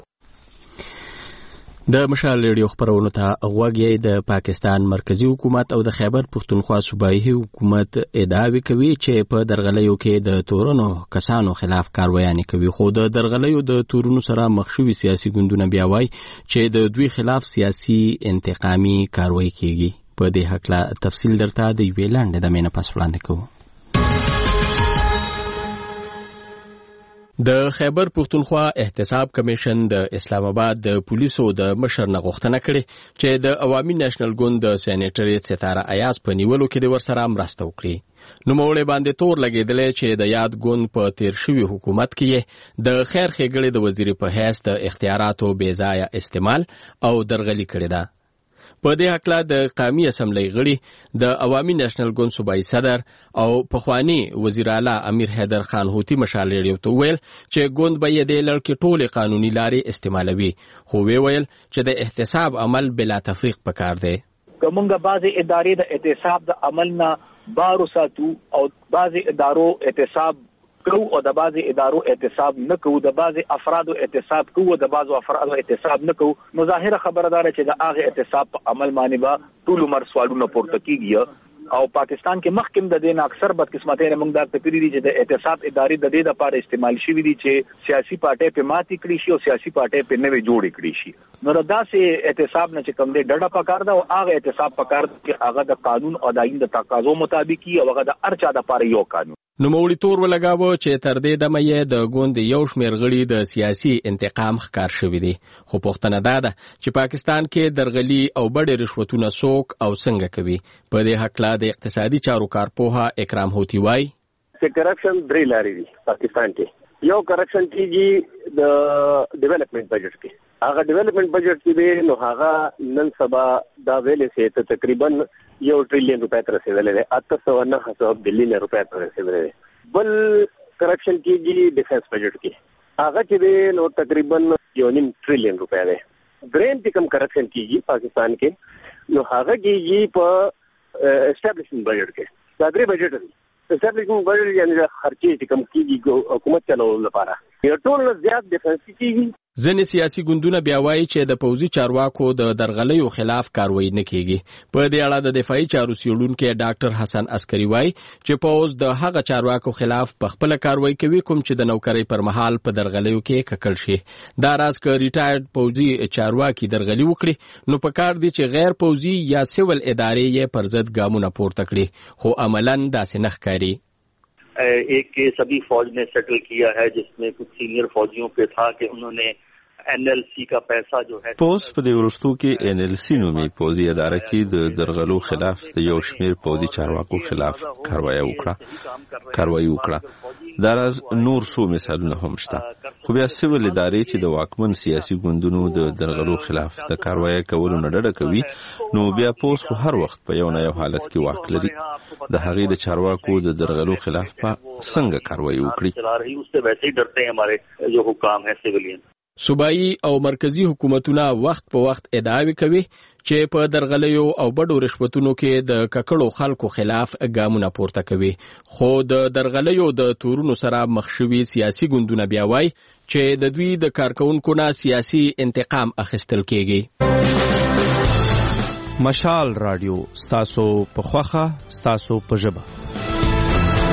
د مشال ریډیو خبرونو ته غوږی د پاکستان مرکزی حکومت او د خیبر پختونخوا صوبایي حکومت ادعاوې کوي چې په درغلیو کې د تورنو کسانو خلاف کاروایي کوي، خو د درغلیو د تورونو سره مخ شوي سیاسي ګوندونه بیا وایي چې د دوی خلاف سیاسي انتقامي کاروایي کیږي. په دې هکله تفصیل درته د یوې لنډې دمې نه پس وړاندې کوو. د خیبر پختونخوا احتساب کمیشن د اسلام آباد د پولیسو د مشر نه غوښتنه کړې چې د عوامي نېشنل ګوند د سېنیټري ستاره ایاز په نیولو کې د ورسره مرسته وکړي. نوموړی باندې تور لګېدلی چې د یاد ګوند په تیر شوي حکومت کې د خیر ښېګړې د وزیر په حیث د اختیاراتو بې ځایه استعمال او درغلي کړې ده. په دې هکله د قومي اسمبلی غړي د عوامي نېشنل ګوند صوبایي صدر او پخوانی وزیر اعلی امیر حیدر خان هوتی مشال ریډیو ته ویل چې ګوند به یې د لړ کې ټولې قانوني لارې استعمالوي، خو ویل چې د احتساب عمل بلا تفریق پکار دی. کومه بعضی ادارې د احتساب د عمل نه بارو ساتو او بعضی ادارو احتساب کو او د بعضی ادارو احتساب نه کو، د بعضی افرادو احتساب کو او د بعضو افرادو احتساب نه کو. نو ظاهره خبره ده چې د هغه احتساب په عمل باندې به ټول عمر سوالونه پورته کیږي او پاکستان کې مخکم د دین اکثر بدقسمتۍ موږ دا تپری دي چې د احتساب ادارې د دې لپاره استعمال شوی دي چې سیاسي پارټي په ماتي کړی شي او سیاسي پارټي په نوې جوړې کړی شي. نو دا سه احتساب نه چې کوم دې ډډه پکار ده او هغه احتساب پکار چې هغه د قانون او د آئین د تقاضو مطابق او هغه د ارچا د لپاره یو قانون. نوموړي تور ولګاوه چې تر دې دمه یې د ګوند یو شمېر غړي د سیاسي انتقام ښکار شوي دي، خو پوښتنه دا ده چې پاکستان کې درغلي او بډې رشوتونه څوک او څنګه کوي. په دې هکله د اقتصادي چارو کارپوه اکرام هوتی وایي چې کرپشن درې لارې دي پاکستان کې. یو کرپشن کېږي د ډیولپمنٹ بجټ کې، هغه ډیولپمنٹ بجټ کې دی نو هغه نن سبا دا ویلې سي ته تقریبا 1 ټریلیون روپے تر رسیدلې ده، 809 بلین روپے تر رسیدلې ده. بل کرپشن کېږي ډیفنس بجټ کې، هغه چې دی نو تقریبا 1.5 ټریلیون روپے ده. دریم چې کوم کرپشن کېږي پاکستان کې نو هغه کېږي په اسټابلیشمنٹ بجټ کې. دا درې بجټ دي. اسټابلیشمنٹ بجټ یعنی خرچې چې کوم کېږي حکومت چلولو لپاره یو ټول زیات ډیفنس کېږي. ځینې سیاسي ګوندونه بیا وایي چې د پوځي چارواکو د درغلیو خلاف کاروایی نه کیږي. په دې اړه د دفاعي چارو څېړونکی ډاکټر حسن عسکري وایي چې پوځ د هغه چارواکو خلاف په خپله کاروایی کوي کوم چې د نوکرۍ پر مهال په درغلیو کې ککړ شي. دا راز که ریټایرډ پوځي چارواکي درغلي وکړي نو پکار دي چې غیر پوځي یا سیول ادارې یې پر ضد ګامونه پورته کړي، خو عملاً داسې نه ښکاري. एक केस अभी फौज ने सेटल किया है जिसमें कुछ सीनियर फौजियों पे था कि उन्होंने NLC का पैसा जो है پوز په دې ورستو کې NLC نومي پوځي اداره کې د درغلو خلاف د یو شمېر پوځي چارواکو خلاف کاروایی وکړه. دا راز نور څو مثالونه هم شته، خو بیا سیول ادارې چې د واکمن سیاسي ګوندونو د درغلو خلاف د کاروایی کولو نه ډډه کوي نو بیا پوز خو هر وخت په یو نه یو حالت کې واک لري. د هغې د چارواکو د درغلو خلاف په څنګه کاروایی وکړي. صوبایي او مرکزی حکومتونه وخت په وخت ادعاوې کوي چې په درغلیو او بډو رشوتونو کې د ککړو خلکو خلاف ګامونه پورته کوي، خو د درغلیو د تورونو سره مخ شوي سیاسي ګوندونه بیا وایي چې د دوی د کارکونکو نه سیاسي انتقام اخیستل کیږي. مشال رادیو ستاسو په خوخه ستاسو په ژبه.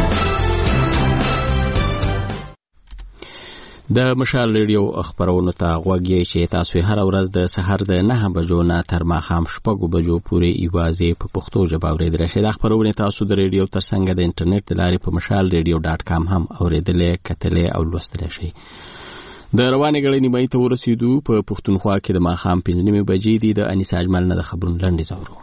د مشال ریډیو خبرونو ته غوږی چې تاسو هر ورځ د سحر د 9 بجو نه تر ماښام 6 بجو پورې ایوازې په پښتو ژبه اوریدل شي. د خبرونه تاسو د ریډیو ترڅنګ د انټرنیټ لارې په mashalradio.com هم اوریدلې کتلې او لوستل شي. د روانې غړي نیمه ته ورسېدو په پښتونخوا کې د ماښام 5 بجې دي. د انیس اجمل نه د خبرونو لنډیز اورو.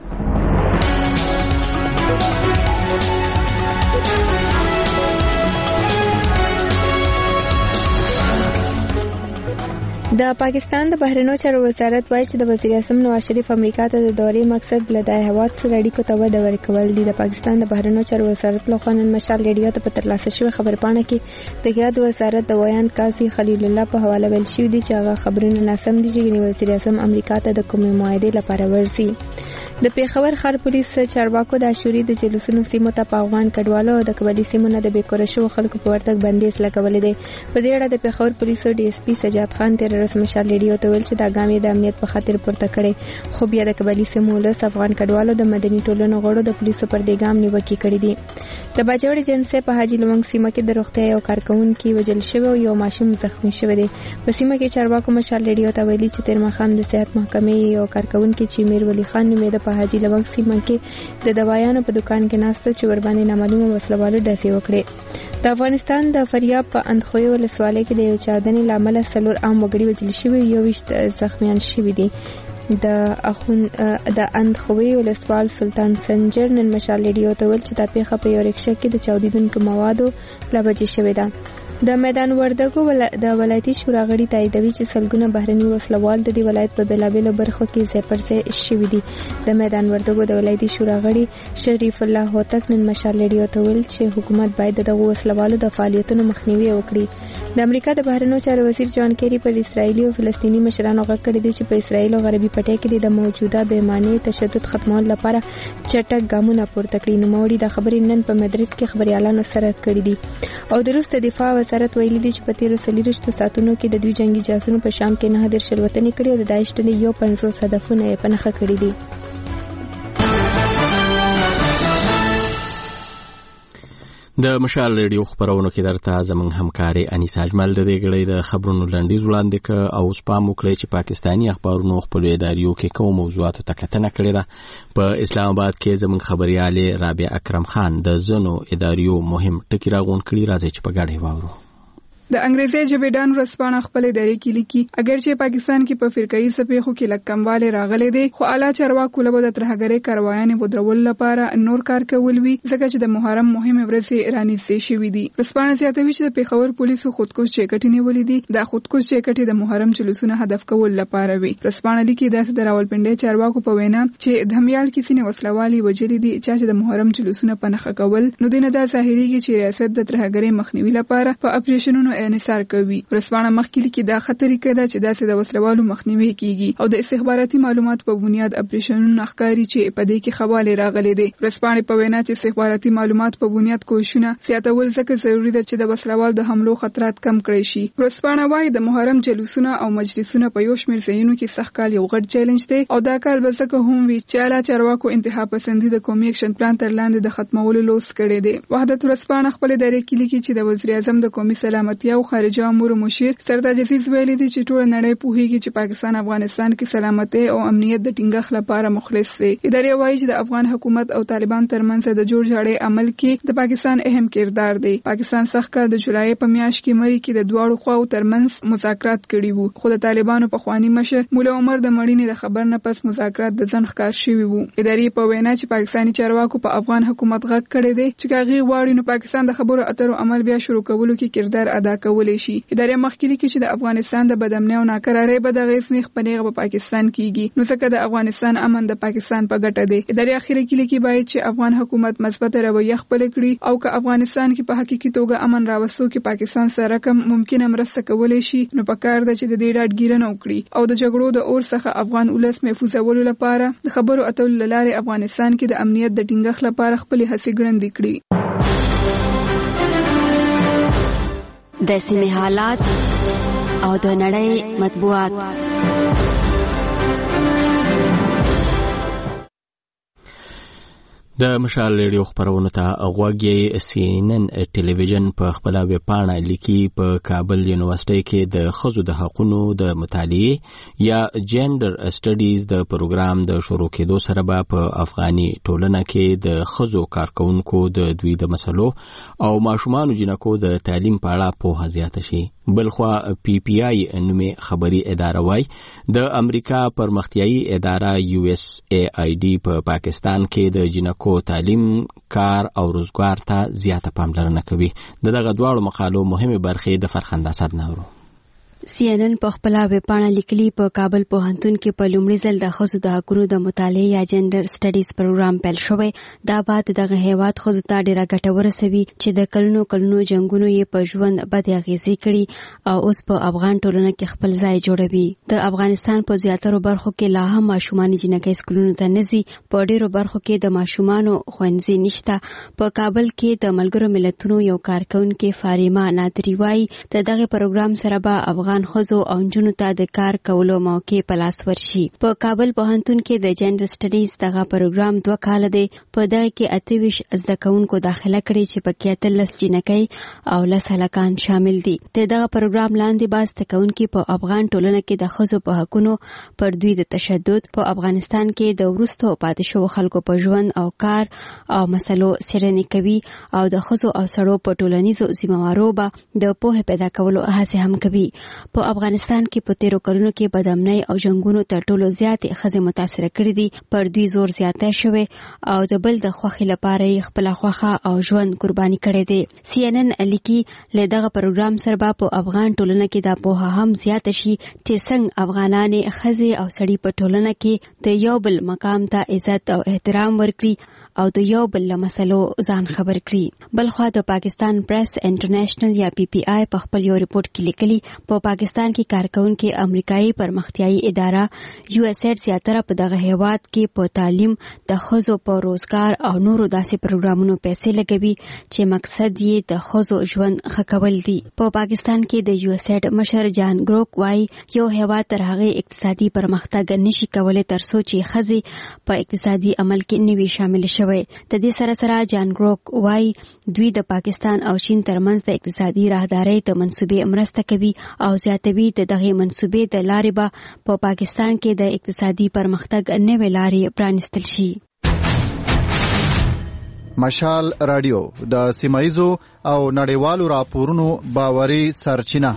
د پاکستان د بهرنیو چارو وزارت وایي چې د وزیر اعظم نواز شریف امریکا ته د دورې مقصد له د هیواد سره اړیکو ته وده ورکول دي. د پاکستان د بهرنیو چارو وزارت لخوا نن مشال ریډیو ته په ترلاسه شوې خبرپاڼه کې د یاد وزارت د ویان قاضي خلیل الله په حواله ویل شوی دی چې هغه خبرونه ناسم دي چې وزیر اعظم امریکا ته د کومې معاهدې لپاره ورځي. د پیښور ښار پولیس چارواکو د عاشوري د جلوسونو سیمو ته په افغان کډوالو او د قبلي سیمو نه د بیکوره شوو خلکو په ورتګ بندیز لګولې دی. په دې اړه د پیښور پولیسو ډي اس پي سجاد خان تیر ورځ مشال ریډیو ته ویل چې دا ګام یې د امنیت په خاطر پورته کړی، خو بیا د قبلي سیمو ولس افغان کډوالو د مدني ټولنو غړو د پولیسو پر دې ګام نیوکې کړې دي. د باجوړ جنسه په حاجی لونګ سیمه کې د روغتیا یو کارکونکو وجل شوی او یو ماشوم زخمی شوی دی. په سیمه کې چارواکو مشال ریډیو ته ویلي چې تیر مخام د صحت محکمې یو کارکونکو چې میر ولی خان نومې د په حاجی لونګ سیمه کې د دوايانو په دکان کې ناست چې ور باندې نامعلومه وسلوالو ډاسې وکړي. د افغانستان د فریاب په اندخوی ولسوالۍ کې د یو چاودنې لامل 4 عام وګړي وجل شوی یو 20 زخمیان شوي دي. د اندخوی ولسوال سلطان سنجر نن مشال ریډیو ته ویل چې دا پیښه په یو رکشه کې د چاودیدونکو موادو لبجې شوې ده. د میدان وردګو د ولایتي شورا غړي تاییدوي چې سلګونه بهرني وسلوال د دې ولایت په بېلابېلو برخو کې ځای پر ځای شوي دي. د میدان وردګو د ولایتي شورا غړي شریف الله هوتک نن مشال ریډیو ته ویل چې حکومت باید دغه وسلوالو د فعالیتونو مخنیوي وکړي. د امریکا د بهرنیو چارو وزیر جان کیری پر اسرایلی او فلسطینی مشرانو غږ کړی دی چې په اسرایل او غربي پټي کې د موجوده بېمانه تشدد ختمولو لپاره چټک ګامونه پورته کړي. نوموړي د خبرې نن په مدرید کې خبريالانو سره کړې دي. او د روس د دفاع وزارت ویلي دی چې په تیرو 40 ساعتونو کې د دوی جنگي جاسوسانو په شام کې 9 شلوتنې کړې او د داعش ډلې یو 50 هدفونه یې په نښه کړي دي. د مشال ریډیو خبرونو کې درته زموږ همکاري انیس اجمل د دې غړي د خبرونو لنډیز وړاندې ک او سپام وکړي چې پاکستانی اخبارونو خپل اداریو کې کوم موضوعاتو ته کتنه کړې ده. په اسلام آباد کې زموږ خبرياله رابع اکرم خان د زنو اداریو مهم ټکی راغون کړي. راځي چې په ګډه واورو. د انګریزي ژبې ډان ورسپانه خپل ادارې کې لیکي اگرچه پاکستان کې په فرقایي صفحو کې لکمواله راغلي دي، خو اعلی چارواکو له د ترهګرۍ کاروایانې ودرول لپاره نور کار کول وی ځکه چې د محرم مهمه ورځې رانیسي شوې دي. ورسپانه زیاتوي چې د پیښور پولیسو خودکش چیکټې نیولې دي. د خودکش چیکټې د محرم جلوسونو هدف کول لپاره وی. ورسپانه لیکي داسې د راولپنډي چارواکو په وینا چې دهمیال کې سینې وسلوالي وجلي دي چې د محرم جلوسونو په نخښه کول نو دینه دا ظاهريږي چې ریاست د ترهګرۍ مخنیوي لپاره په اپریشنونو انحصار کوي. ورسپانه مخکې کې دا خطرې کده چې داسې د وسلوالو مخنیوي کیږي او د استخباراتي معلومات په بنیاد اپریشنونو ښکاری چې په دې کې خواله راغلي دي. ورسپانه په وینا چې استخباراتي معلومات په بنیاد کوښښونه زیاتول ځکه ضروری ده چې د وسلوال د حملو خطرات کم کړي شي. ورسپانه وايي د محرم جلوسونه او مجلسونه په یو شمېر ځایونو کې سخت کال یو غټ چیلنج دی او دا کال به ځکه هم وی چې اعلی چارواکو انتها پسندي د قومي اکشن پلان تر لاندې د ختمولو لوس کړي دي. وحدت ورسپانه خپل ادارې کې لیکي چې د وزیر اعظم د قومي سلامتۍ او خارجه امور مشیر سردار عزیز ویلي دي چې ټول نړۍ پوهیږي چې پاکستان افغانستان کې سلامتۍ او امنیت د ټینګښت لپاره مخلص دی. ادارې وایي چې د افغان حکومت او طالبان ترمنځ د جوړ جاړي عمل کې د پاکستان اهم کردار دی. پاکستان سخت کال د جولای په میاشت کې مری کې د دواړو خواو ترمنځ مذاکرات کړي وو، خو د طالبانو په خواني مشر مولا عمر د مړینې د خبر نه پس مذاکرات د ځن ښکار شوي وو. ادارې په وینا چې پاکستانی چارواکو په افغان حکومت غږ کړی دی چې هغه غواړي نو پاکستان د خبرو اترو عمل بیا شروع کولو کې کردار ادا کولی شي. ادارې مخکې لیکي چې د افغانستان د بدامنۍ او ناکرارۍ به د غیسنیخ پنیغه په پاکستان کېږي نو ځکه د افغانستان امن د پاکستان په ګټه دی. ادارې اخیری کې لیکي باید چې افغان حکومت مثبت رویه خپل کړي او که افغانستان کې په حقیقي توګه امن راوستو کې پاکستان سره کوم ممکنه مرسته کولای شي نو پکار ده چې د دې ډاډګیرنه وکړي او د جګړو د اور څخه افغان ولس محفوظولو لپاره د خبرو اترو لارې افغانستان کې د امنیت د ټینګښت لپاره خپل هڅې ګړندې کړي. د سیمې حالات او د نړۍ مطبوعات. د مشال ریډیو خبرونه ته غوږی سینن ټلویزیون په خپل ویب پاڼه لیکي په کابل یونیورسيټي کې د خزو د حقوقو د مطالعه یا جندر سټډیز د پروګرام د شروع کېدو سره به په افغاني ټولنه کې د خزو کارکونکو د دوی د مسلو او ماشومان جنکو د تعلیم په اړه په زیاته شي. بلخوا پی پی آی نومي خبري اداره وای د امریکا پرمختیایي اداره یو اس ای آی ډي په پاکستان کې د جنکو تعلیم کار او روزګار ته زیاته پاملرنه کوي. دغه دواړو مقالو مهمه برخې د فرخنده صد نورو CNN په خپل ویب پاڼه لیکلي په کابل پوهنتون کې په لومړي ځل د ښځو د حقوقو د مطالعه یا جندر سټډیز پروګرام پیل شوی. دا بعد دغه هیواد ښځو ته ډیره ګټه ورسوي چې د کلونو جنگونو یې په ژوند بد اغیزې کړي او اوس په افغان ټولنه کې خپل ځای جوړوي. د افغانستان په زیاترو برخو کې لا هم ماشومان جنکۍ سکولونو ته نه ځي. په ډیرو برخو کې د ماشومانو ښوونځي نشته. په کابل کې د ملګرو ملتونو یو کارکونکي فاریما نادری وايي د دغه پروګرام سره به افغان خزو او نجونو ته د کار کولو موقع په لاس ورشي. په کابل پوهنتون کې د جندر سټډیز دغه پروګرام 2 کال دی. په دغه کې 28 زده کوونکو داخله کړي چې پکې 13 جنکۍ او 10 هلکان شامل دي. د دغه پروګرام لاندې باز تکونکي په افغان ټولنه کې د خزو په حقونو پر دوی د تشدد په افغانستان کې د ورستو پاتې شو خلکو په ژوند او کار او مسلو څېړنې کوي او د خزو او سړو په ټولنیزو ذمہوارو به د پوهه پیدا کولو هڅه هم کوي. په افغانستان کې په 13 کلونو کې بدامنۍ او جنگونو تر ټولو زیاتې ښځې متاثر کړې دي. پر دوی زور زیاته شوی او د بل د خوښۍ لپاره یې خپل خوښه او ژوند قرباني کړې دي. CNN لیکي له دغه پروګرام سره په افغان ټولنه کې د پوهه هم زیات شي چې څنګه افغانانې ښځې او سړي په ټولنه کې د یو بل مقام ته عزت او احترام ورکړي او د یو بل مسلو ځان خبر کړي. بلخوا د پاکستان پریس انټرنیشنل یا پی پی آی په خپل یو ریپورت کې لیکلي په پاکستان کې کارکونکي امریکایي پرمختیایي اداره یو اس ایډ زیاتره په دغه هیواد کې په تعلیم د ښځو په روزګار او نورو داسې پروګرامونو پیسې لګوي چې مقصد یې د ښځو ژوند ښه کول دي. په پاکستان کې د یو اس ایډ مشر جان ګروک وايي یو هیواد تر هغه اقتصادي پرمختګ نشي کولای تر څو چې ښځې په اقتصادي عمل کې نه وي شامل شوی. د دې سره جان ګروک وايي دوی د پاکستان او چین ترمنځ د اقتصادي راهدارۍ ته منسوبې مرسته کوي او زیاتوي د دغه منسوبې د لارې به په پاکستان کې د اقتصادي پرمختګ نوې لارې پرانیستل شي. مشال رادیو د سیمایزو او نړیوالو راپورونو باوري سرچینه.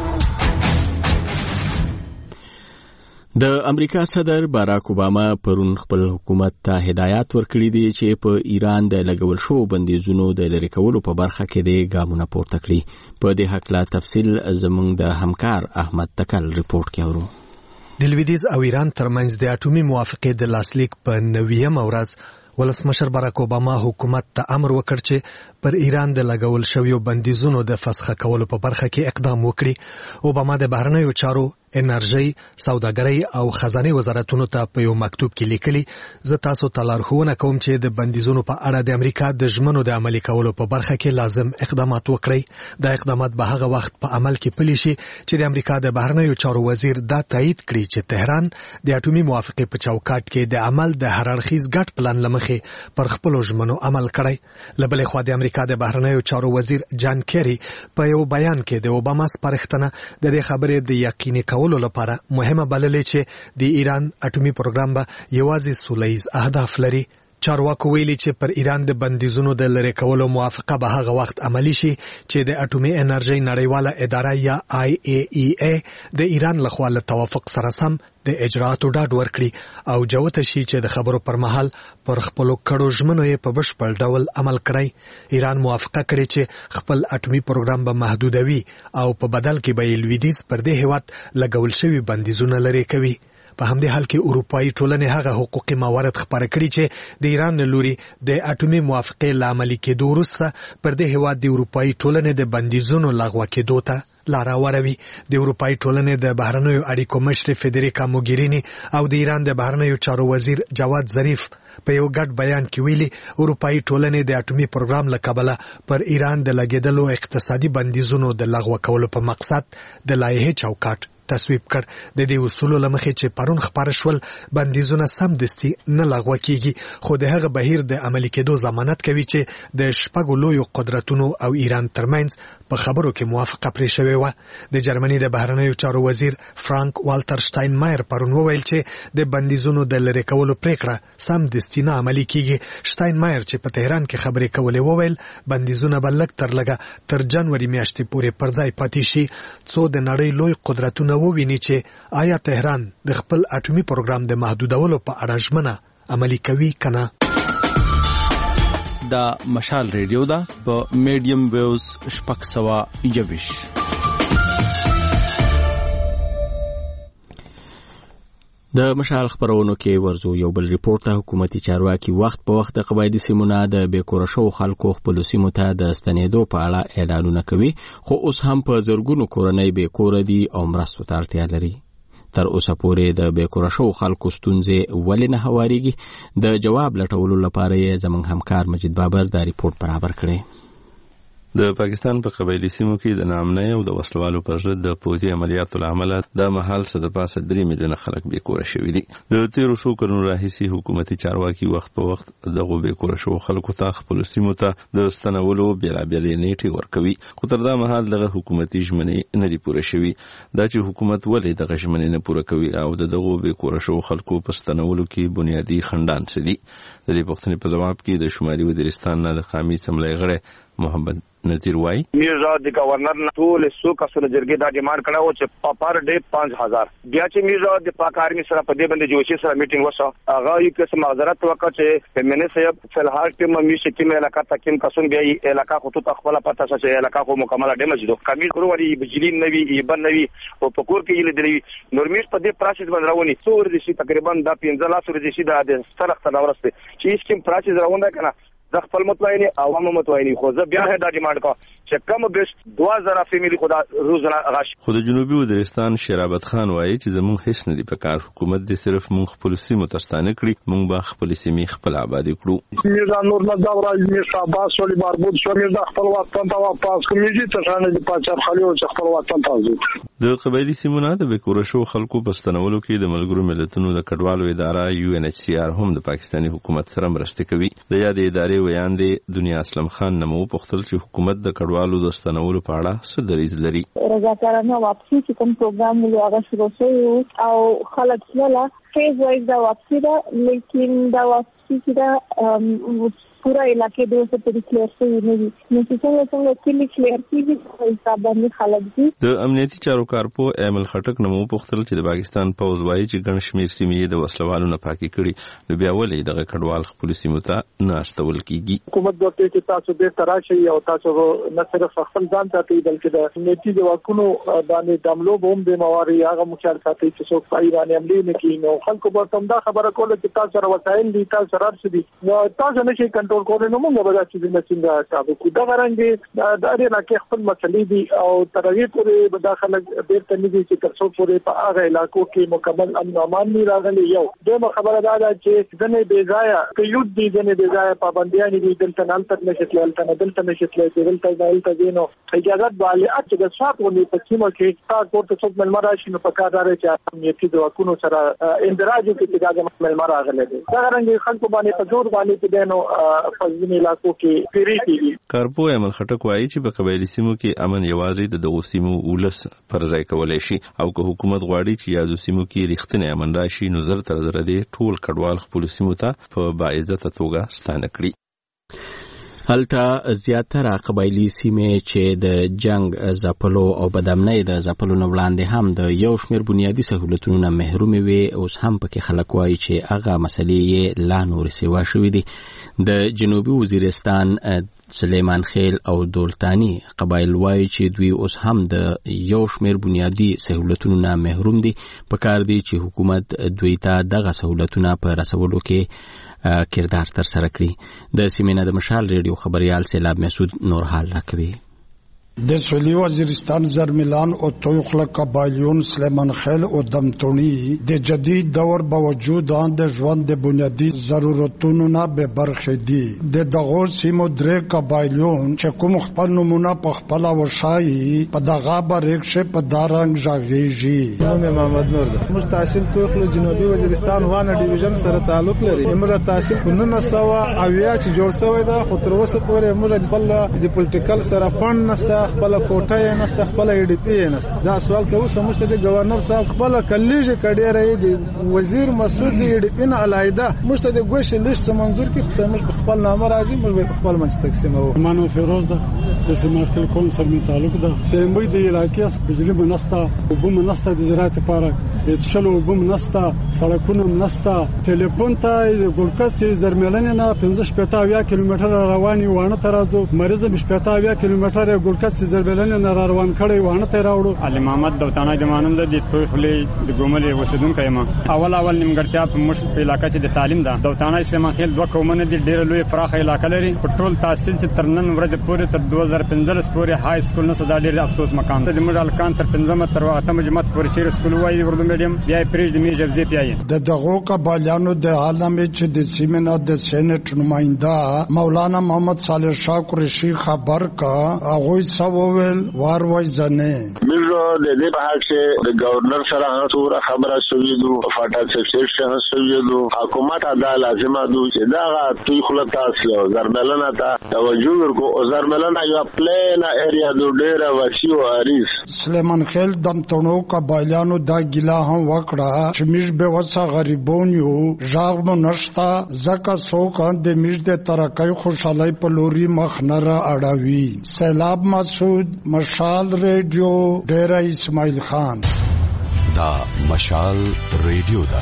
د امریکا صدر باراک اوباما پرون خپل حکومت ته هدایت ورکړي دي چې په ایران د لګول شو بندیزونو د لری کولو په برخه کې د ګامونه پورته کړي. په دې حق لا تفصیل زموږ د همکار احمد تکل ریپورت کې اورو. د لویدیز او ایران ترمنځ د اټومي موافقې د لاسلیک په 90 ورځ ولسمشر باراک اوباما حکومت ته امر وکړ چې پر ایران د لګول شویو بندیزونو د فسخ کولو په برخه کې اقدام وکړي. اوباما د بهرنیو چارو انرژي، سوداګرۍ او خزانه وزارتونو ته په یو مکتوب کې لیکلي زه تاسو ته لارښوونه کوم چې د بندیزونو په اړه د امریکا د ژمنو د عملي کولو په برخه کې لازم اقدامات وکړي. دا اقدامات به هغه وخت په عمل کې پلي شي چې د امریکا د بهرنیو چارو وزیر دا تایید کړي چې تهران د اټومي موافقې په چوکاټ کې د عمل د هر اړخیز ګډ پلان لمخې پر خپل ژمنو عمل کړي. لبلې خوا د امریکا د بهرنیو چارو وزیر جان کیری په یو بیان کې د اوباما سپارښتنه د دې خبرې د یقیني کولو لپاره مهمه بللې چې د ایران اټومي پروګرام به یوازې سولهییز اهداف لري. چارواکو ویلي چې پر ایران د بندیزونو د لری کولو موافقه به هغه وخت عملی شي چې د اټومي انرژي نړیواله اداره یا IAEA د ایران لخوا له توافق سره سم د اجرااتو ډاډ ورکړي او جوته شي چې د خبرو پر مهال پر خپل کړو ژمنو یې په بشپړ ډول عمل کړي. ایران موافقه کړې چې خپل اټومي پروګرام به محدودوي او په بدل کې به لویدیز پر دې هیواد لګول شوی بندیزونه لری کوي. په همدې حال کې اروپאי ټولنې هغه حقوقي موارد خبره کړي چې د ایران لوري د اټومي موافقې لامل کېدو وروسته پر دې هیواد د اروپאי ټولنې د بندیزونو لغوه کېدو ته لاره وروي. د اروپאי ټولنې د بهرنیو اړیکو مشر فدریکا موګرینی او د ایران د بهرنیو چارو وزیر جواد ظریف په یو ګډ بیان کې ویلي اروپאי ټولنې د اټومي پروګرام له کبله پر ایران د لګیدلو اقتصادي بندیزونو د لغوه کولو په مقصد د لایحې چوکاټ تصویب کړ. د دې اصولو لمخې چې پرون خبر شول بندیزونه سمدستي نه لغوه کیږي، خو د هغه بهیر د عملي کېدو ضمانت کوي چې د شپږو لویو قدرتونو او ایران ترمنځ په خبرو کې موافقه پرې شوې و. د جرمني د بهرنیو چارو وزیر فرانک والټر شټاینمایر پرون وویل چې د بندیزونو د لرې کولو پریکړه سمدستي نه عملي کیږي. شټاینمایر چې په تهران کې خبرې کولې وویل بندیزونه به لږ تر لږه تر جنوري میاشتې پورې پر ځای پاتې شي څو د نړۍ لوی قدرتونه وویني چې آیا تهران د خپل اټومي پروګرام د محدودولو په اړه ژمنه عملي کوي کنه. دا مشال ریډیو دا په میډیم ویوز 620. د مشال خبرونو کې ورزو یو بل ریپورت ته حکومتي چارواکي وخت په وخت د قبایلی سیمونه د بیکوره شو خلکو خپل سیمو ته د ستنېدو په اړه اعلانونه کوي، خو اوس هم په زرګونو کورنۍ بیکوره دي او مرستو ته اړتیا لري. تر اوسه پورې د بیکوره شو خلکو ستونزې ولې نه هوارېږي؟ د جواب لټولو لپاره یې زموږ همکار مجید بابر دا ریپورت برابر کړی. د پاکستان په قبایلی سیمو کې د نامنۍ او د وسلوالو پر ضد د پوځي عملیاتو له امله د مهال څه د پاسه 3 میلیونه خلک بیکوره شوي دي. د تیرو څو کلونو راهیسې حکومتي چارواکي وخت په وخت دغو بیکوره شوو خلکو ته خپلو سیمو ته د ستنولو بېلابېلې نیټې ورکوي، خو تر دا مهال دغه حکومتي ژمنې نه دي پوره شوي. دا چې حکومت ولې دغه ژمنې نه پوره کوي او د دغو بیکوره شوو خلکو په ستنولو کې بنیادي خنډان څه دي؟ د دې پوښتنې په ځواب کې د شمالي وزیرستان نه د قومي اسمبلۍ غړی محمد نذیر وای میرزا د گورنر نه ټول سو کسونه جرګې دا ډیماند کړه او چې پر ډے 5000 بیا چې میرزا د پاک آرمي سره په دې باندې جوشي سره میټینګ وشو، هغه یو قسم معذرت وکړ چې منه صاحب فلحال ټیم میشه کې علاقہ تکیم کسون بیا علاقہ خطوط خپل پته چې علاقہ خو مکمل ډیمیج دو کمی کوروري بجلی نوي ایبن نوي او پکور کې یل دی نورمیش په دې پروسس باندې راونی څو ورځې شي تقریبا د 15 لاس ورځې شي د سرخت نورسته چې هیڅ کوم پروسس راونده کنه د خپل متویني عوام متویني خو زه بیا دا ډیماند کوم چې کم بیس 2000 فیملی خدا روزانه غش. خو د جنوبي وزیرستان شیرابت خان وایي چې زموږ هیڅ نه دی په کار، حکومت دې صرف مونږ خپل سیمو تستانه کړی، مونږ به خپل سیمې خپل آباد کړو. میرزا نور نظام راځي شاباس ولې مربوط شو میرزا خپل وطن ته واپس کومېږي ته څنګه د پاچا خلیو چې خپل وطن ته ځي. د قبایلی سیمونه د بیکوره شو خلکو په ستنولو کې د ملګرو ملتونو د کډوالو اداره UNHCR هم د پاکستاني حکومت سره مرسته کوي. د یاد ادارې ویاندې دنیا اسلم خان نمو پختل چې حکومت د کډوالو د ستنولو په اړه څه دریځ لري. رضاکارانه واپسی چې کوم پروګرام مو هغه شروع شوی او خلک له فیز وایز دا واپسی ده، لیکن دا واپسی چې دا پورا علاقې د اوسه په کلیئر شوی نه دي، نو څنګه کلی کلیئر کیږي په حساب باندې خلک دي. د امنیتي چارو کارپو ایمل خټک نمو پختل چې د پاکستان پوز وایي چې ګڼ شمېر سیمې د وسلوالو نه پاکي کړي، نو بیا ولې دغه کډوال خپل سیمو ته نه استول کیږي؟ حکومت دوی چې تاسو به تراشي او تاسو نه صرف خپل ځان ساتي بلکې د امنیتي ځواکونو باندې دملو بوم د مواري هغه مخال ساتي چې څوک ایران عملی نه کوي. نو خلکو به تم دا خبره کوله چې تاسو سره وسایل دي، تاسو سره رسېدي، نو تاسو نشئ کنټرول کولای، نو موږ به دا چې څنګه تاسو کو دا غرانګي دا علاقې خپل مسلې دي او تر هغه پورې به داخله بیرته نه دي چې تر څو پورې په هغه علاقو کې مکمل امن او امان نه راغلي. یو دغه خبره ده چې ځنې بې ځای قیود دي، ځنې بې ځای پابندیان دي، دلته نه تر نشټل دلته نشټل دلته دینو اجازه والي چې د شاپ ونی په کیمو کې تاسو ورته څوک ملمر راشي نو په کار دار چې امنیتي ځواکونو سره اندراج کې چې دا ملمر راغلي دي. دا غرانګي خلکو باندې په زور باندې چې دینو په علاقو کې پیری دي. کارپو ایمل خټک وایي چې په قبایلی سیمو کې امن یوازې د دغو سیمو ولس پر ځای کولای شي او که حکومت غواړي چې یادو سیمو کې رښتینی امن راشي نو زر تر زر دې ټول کډوال خپل سیمو ته په باعزته توګه ستانه کړي. هلته زیاتره قبایلی سیمې چې د جنگ ځپلو او بدامنۍ د ځپلو نه وړاندې هم د یو شمېر بنیادي سهولتونو نه محرومې وي، اوس هم پکې خلک وایي چې هغه مسلې یې لا نورې سیوا شوې دي. د جنوبي وزیرستان سلیمان خیل او دولتانی قبایل وایي چې دوی اوس هم د یو شمېر بنیادي سهولتونو نه محروم دي، پکار دی چې حکومت دوی ته دغه سهولتونه په رسولو کې کردار تر سره کړي. د سیمینه د مشال ریډیو خبريال سیلاب مسعود نور حال راکوي. د سویلی وزیرستان زرملان او توخله قبایلیون سلیمان خیل او دمتونی د جدید دور باوجود د ژوند د بنیادی ضرورتونو نه به برخه دي د دغه سیمو درې قبایلیون چې کوم خپل نمونه په خپل وشای په دغه برېښه په دارنګ ژغېږي. نوم محمد نور ده. موږ تحصیل توخله جنوبي وزیرستان وانه ډیویژن سره تعلق لري. موږ تحصیل په 1900 چې جوړ شوی دا خو تر اوسه پورې موږ خپل د پولیټیکل سره فند نسته، خپل کوټه یې نسته، خپل ای ډی پی یې نسته. دا سوال ته اوس موږ د گورنر صاحب خپل کلیجه کډې راي دی وزیر مسعود دی ای ډی پی نه علایده موږ ته د ګوش لیست منظور کې موږ خپل نامه راځي موږ خپل منځ تقسیمو. مانو فیروز ده د سیمارکل کوم سره می تعلق ده. سیمبوی د علاقې بجلی منستا وبو منستا د زراعت لپاره د شلو وبو منستا سړکونو منستا ټلیفون ته ګورکس زرملنه نه 15 کیلومتر رواني وانه ترازو مریض 15 کیلومتر ګورکس زرملنه نه روان کړي وانه ته راوړو. علي محمد دوتانه د مانند د توخلې د ګوملې وسیدونکو یم. اول نیمګړتیا په مش په علاقې کې د تعلیم ده. دوتانه سلیمان خیل دوه قومونه د ډېر لوی پراخه علاقې لري. په ټول تحصیل چې تر نن ورځې پورې تر 2015 پورې های سکول نه صدا ډېر افسوس مقام ته د موږ الکان تر 15 تر 8 جماعت پورې چیر سکول وایي اردو میډیم بیا پرېږ د میجب زی پیای د دغه قبایلیانو د عالم چې د سیمنا د سېنات نمائنده مولانا محمد صالح شاه قریشي خبر کا هغه سوول وار وای زنه موږ د دې په حق کې د گورنر سره هڅه خبره شوې دو فاټا سیکشن شوې دو حکومت ادا لازمه دو چې دا توي خلک تاسو زرملنه ته توجه ورکو او زرملنه یو پلان ایریا دو ډیره وسیع او عریض. سلیمان خیل دمتونو قبایلیانو دا ګیلا هم وکړه چې موږ به وسه غریبون یو ژغ مو نشتا زکه څوک د موږ د ترقۍ خوشحالي په لوري مخ نه را اړوي. سیلاب مسعود مشال ریډیو ډیره اسماعیل خان. دا مشال ریډیو دا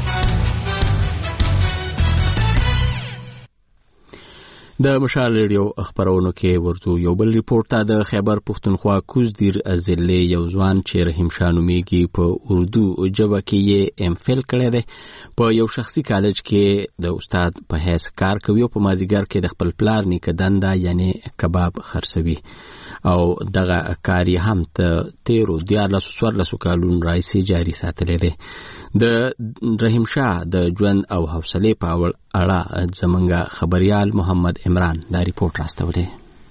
د مشال ریډیو خبرونو کې ورته یو بل ریپورت ته د خیبر پښتونخوا کوزدیر ضلع یو ځوان چې رحیم شاه نومیږي په اردو ژبه کې یې ام فل کړی دی. په یو شخصي کالج کې د استاد په حیث کار کوي او په مازیګر کې د خپل پلار نیکه دنده یعنی کباب خرڅوي او دغه کار یې هم ته 14 کالونو راځي جاري ساتلی دی. د رحیم شاه د ژوند او حوصله په اړه زمونږ خبريال محمد عمران دا ریپورت راستولی.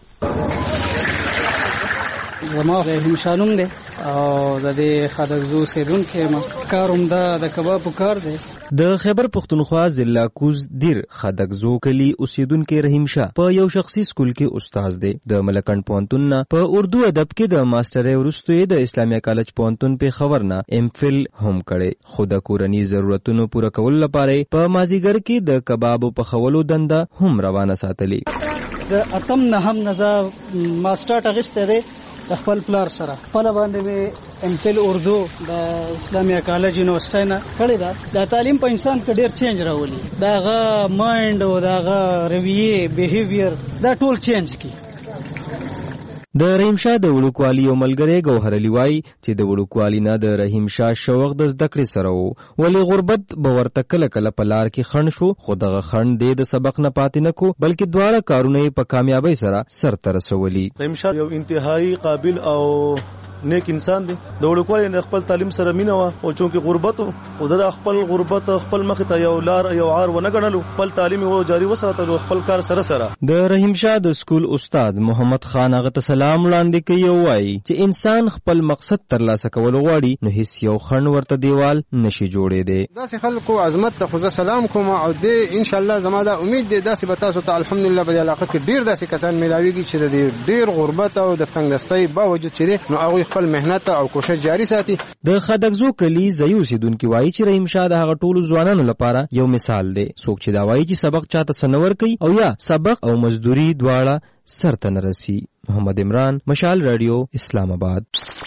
زما رحیم شاه نوم دی او د دې خدغزو سیدونکو ما کاروم د کباب کار دی. د خیبر پښتونخوا ضلع کوز دیر خدغزو کلی اوسیدونکو رحیم شاه په یو شخصي سکول کې استاد دی. د ملکند پوهنتون نه په اردو ادب کې د ماسترۍ وروسته د اسلامي کالج پوهنتون په خبر نه ام فل هم کړي. خو د کورنۍ ضرورتونو پوره کول لپاره په مازیګر کې د کباب په خولو دنده هم روانه ساتلی. د اتم نه هم نظر ماستر اغسته دی د خپل پلار سره خپل باندې ام فل اردو د اسلامي کالج یونیورسيټي نه کړی دا. د تعلیم په انسان کې ډېر چینج راولي. داغه مایند او داغه رویه بیهیویر دا ټول چینج کی. د رحیم شاه د وړوکوالي یو ملګری ګوهر علي وایي چې د وړوکوالي نه د رحیم شاه شوق د زده کړې سره وو. ولې غربت به ورته کله کله په لار کې خنډ شو خو دغه خنډ د سبق نه پاتې نه کو بلکې دواړه کارونه په کامیابی سره سرته رسولي. رحیم شاه یو انتهایی قابل او نیک انسان دی. د وړوکوالي خپل تعلیم سره مینه وا او چونکه غربت او د خپل غربت خپل مخ ته یو لار یو عار ونه غنلو خپل تعلیم او جاری وساتلو خپل کار سره. د رحیم شاه د سکول استاد محمد خان هغه ته سلام وړاندې کوي او وایي چې انسان خپل مقصد ترلاسه کول غواړي نو هیڅ یو خنډ ورته دیوال نشي جوړې دی. داسې خلکو عظمت ته خو سلام کوم او د ان شاء الله زما د امید دی داسې به تاسو ته الحمدلله په علاقه کې ډیر داسې کسان ملاويږي چې د ډیر غربت او د تنګدستۍ باوجود چې نو هغه خپل مهنت او کوشش جاری ساتي. د خدغزو کلی زيو سیدونکو وایي چې رحیم شاه د هغه ټولو ځوانانو لپاره یو مثال دی. څوک چې دا وایي چې سبق چاته سنور کوي او یا سبق او مزدوري دواړه سرته نه رسي. محمد عمران مشال رادیو اسلام آباد.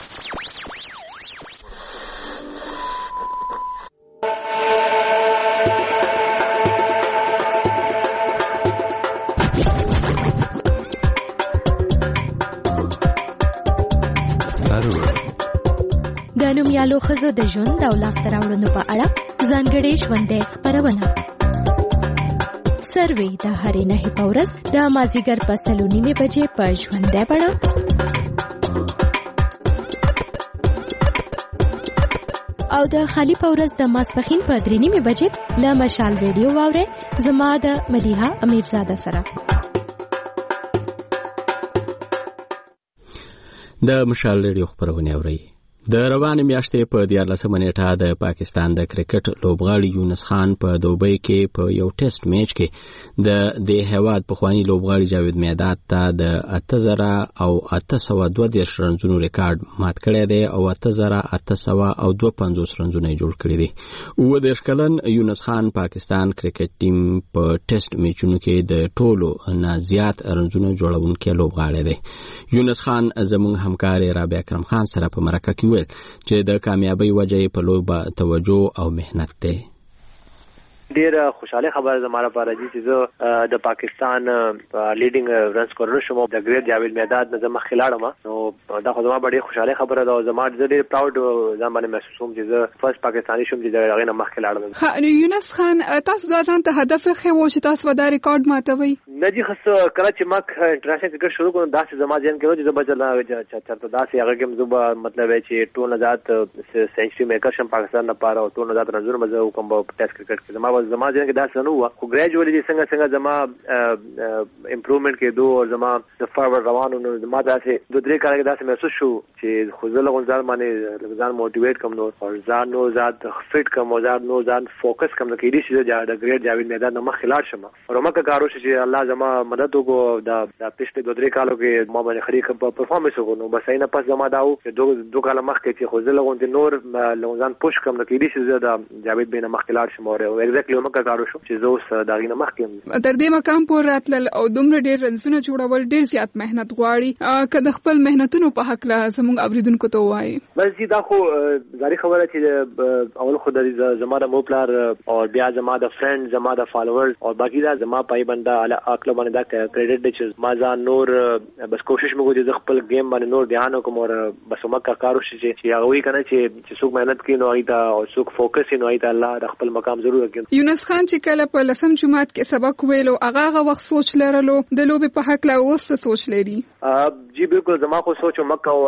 د نومیالو ښځو د ژوند او لاسته راوړنو په اړه ځانګړې ژوندۍ خپرونه. سروې د هرې نهې په ورځ د مازدیګر په 3:30 بجې په ژوندۍ بڼه او د خالی پورز د ماسپخین په 3:30 بجې له مشال ریډیو واوره زما د مدیحه امیرزاده سره. د مشال ریډیو خبرونه اوري. د روانې میاشتې په 14 نیټه د پاکستان د کرکټ لوبغاړي یونس خان په دوبۍ کې په یو ټیسټ میچ کې د هیواد پخوانی لوبغاړي جاوید میداد ته د 8822 رنزونو ریکارډ مات کړی دی او 8852 رنزونه جوړ کړی دي. 19 کلن یونس خان پاکستان کرکټ ټیم په ټیسټ میچونو کې د ټولو نه زیات رنزونه جوړونکی لوبغاړی دی. یونس خان زموږ همکار رابعه اکرم خان سره په مرکه کې چې د کامیابی وجه په لوبه توجه او مهنت ده. ډیره خوشاله خبره زموږ لپاره دي چې د پاکستان لیډینګ رن سکورر شوم د ګریټ جاوید میداد نه زما خلاړم نو دا خو زما ډیره خوشاله خبره ده او زما ډیره پراود ځان محسوس کوم چې فرست پاکستاني شوم چې دغه نه مخ خلاړم. ها یونس خان تاسو ځان ته هدف خو چې تاسو دا ریکارډ ماتوي نه دي خاص کله چې مخ انټرنیشنل کرکټ شروع کوم داسې زما ځین کې چې بچلا چرته داسې هغه کوم زوبا مطلب چې ټول ذات سنچري میکر شم پاکستان نه پاره او ټول ذات رنزور مزه کوم په ټیسټ کرکټ کې زما ځین کې داسې نه و خو ګریجوالي څنګه زما امپروومنت کې دوه او زما د فارورډ روانو نو زما داسې دوه درې کال کې داسې محسوس شو چې خو زه له ځان باندې ځان موټیویټ کوم نو او ځان نو ذات فټ کوم او ځان نو ځان فوکس کوم کې دې چې د ګریټ جاوید میدان نه مخ خلاړ شم او مکه کارو چې الله زما مدد وکړو د پښتو دوه درې کالو کې ما باندې خري کوم پرفارمنس وکړو بس اینه پس زما داو چې دوه کال مخ کې چې خو زه له نور ځان پوش کوم کې دې چې د جاوید بین مخ خلاړ شم او ایگزیکټلی مکه کارو شو چې زه اوس دا غینه مخ کې تر دې مقام پورې راتلل او دومره ډېر رنزونه جوړول ډېر زیات مهنت غواړي که د خپل مهنتونو په حق له زموږ اوریدونکو ته وایي. بس دا خو ظاهري خبره چې اول خو د زما د موپلار او بیا زما د فرند زما د فالوورز او باقي دا زما پای بنده علی عقل باندې دا کریډټ دی چې ما ځان نور بس کوشش مګو چې خپل گیم باندې نور دھیان وکم او بس مکه کارو شي چې هغه وی کنه چې څوک مهنت کوي نو ایدا او څوک فوکس نو ایدا الله د خپل مقام ضرور کوي. یونس خان چې کله په لسم جماعت کې سبق ویلو هغه وخت سوچ لرلو د لوبې په حق لا اوس سوچ لري؟ جی بالکل زما خو سوچ مکه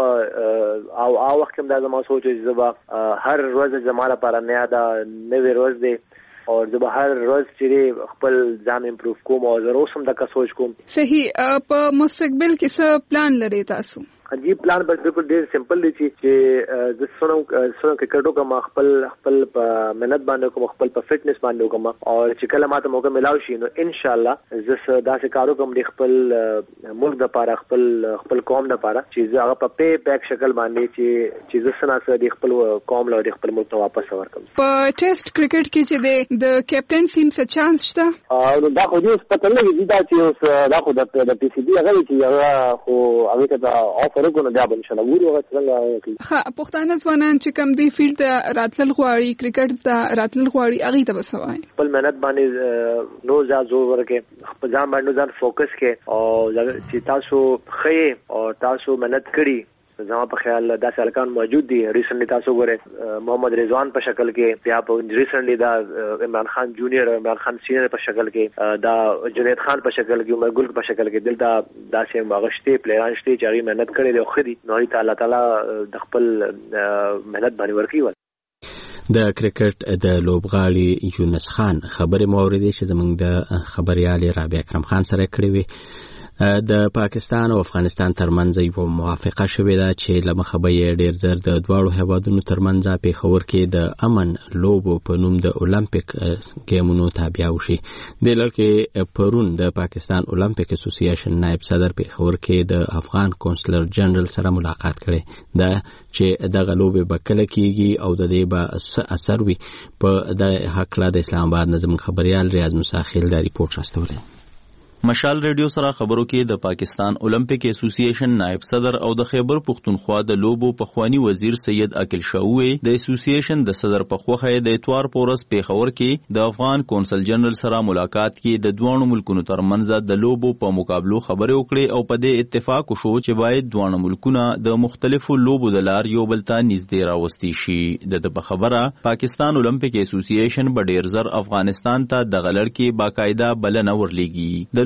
او وخت هم دا زما سوچ چې زما هر ورځ زما لپاره نه دا نوې ورځ دی او زه هر ورځ چې خپل ځان امپروف کوم او زه اوس هم دا سوچ کوم. صحیح. په مستقبل کې څه پلان لري تاسو؟ جی پلان بس بالکل ډیر سمپل دی چې د سونو کرکټو کوم خپل په مهنت باندې کوم خپل په فټنس باندې کوم او چې کله ماته موقع ملاوي شي نو ان شاء الله زه داسې کارو کوم د خپل ملک د لپاره خپل قوم د لپاره چې زه هغه په پی بیک شکل باندې چې زه سناسه د خپل قوم له خپل ملک ته واپس ورکم. په ټیسټ کرکټ کې چې د کیپټن سیم څه چانس شته؟ او دا خو دې پته نه وی دا چې دا خو د پی سی بي هغه چې هغه خو هغه ته فرقونه بیا به ان شاء الله وګورو څنګه. ها پښتانه ځوانان چې کم دی فیلډ ته راتلل غواړي کرکټ ته راتلل غواړي هغه ته وسوای خپل مهنت باندې نو زور ورکې خپل ځان باندې ځان فوکس کې او چې تاسو خې او تاسو مهنت کړی زما په خیال دا سالکان موجود دي. ریسنټلی تاسو ګوره محمد رضوان په شکل کې بیا په ریسنټلی دا عمران خان جونیئر عمران خان سینیئر په شکل کې دا جنید خان په شکل کې عمر ګل په شکل کې دلته داسې مغشتي پلیران شته چې هغه مهنت کړي او خدي نو الله تعالی د خپل مهنت باندې ورکوي. د کرکټ د لوبغاړي یونس خان خبرې موریدي چې زموږ د خبريال رابعه اکرم خان سره کړې وي. د پاکستان او افغانستان ترمنځ یو موافقه شوې ده چې لمخه به ډیر زر د دواړو هیوادونو ترمنځ په خبر کې د امن لوبو په نوم د اولمپیک ګیمونو تابع وشي. د لړکې پرون د پاکستان اولمپیک اسوسییشن نائب صدر په خبر کې د افغان کونسلر جنرال سره ملاقات کړي دا چې دغه لوبې بکله کیږي او د دې به اثر وي په د حق لا د اسلام آباد نظم خبريال ریاض مساخیل دا ریپورت راستولې. مشال ریډیو سره خبرو کې د پاکستان اولمپیک اسوسییشن نائب صدر او د خیبر پختونخوا د لوبو پخوانی وزیر سید عقیل شاوی د اسوسییشن د صدر په خوخه د اتوار پورس پیښور کې د افغان کونسل جنرال سره ملاقات کې د دوه ملکونو ترمنځ د لوبو په مقابلو خبرې وکړې او په دې اتفاق وشو چې باید دوه ملکونه د مختلفو لوبو د لار یو بل ته نږدې راوستي شي. د خبره پاکستان اولمپیک اسوسییشن به ډیر زر افغانستان ته د غلړ کې باقاعده بلنه ورلېږي. د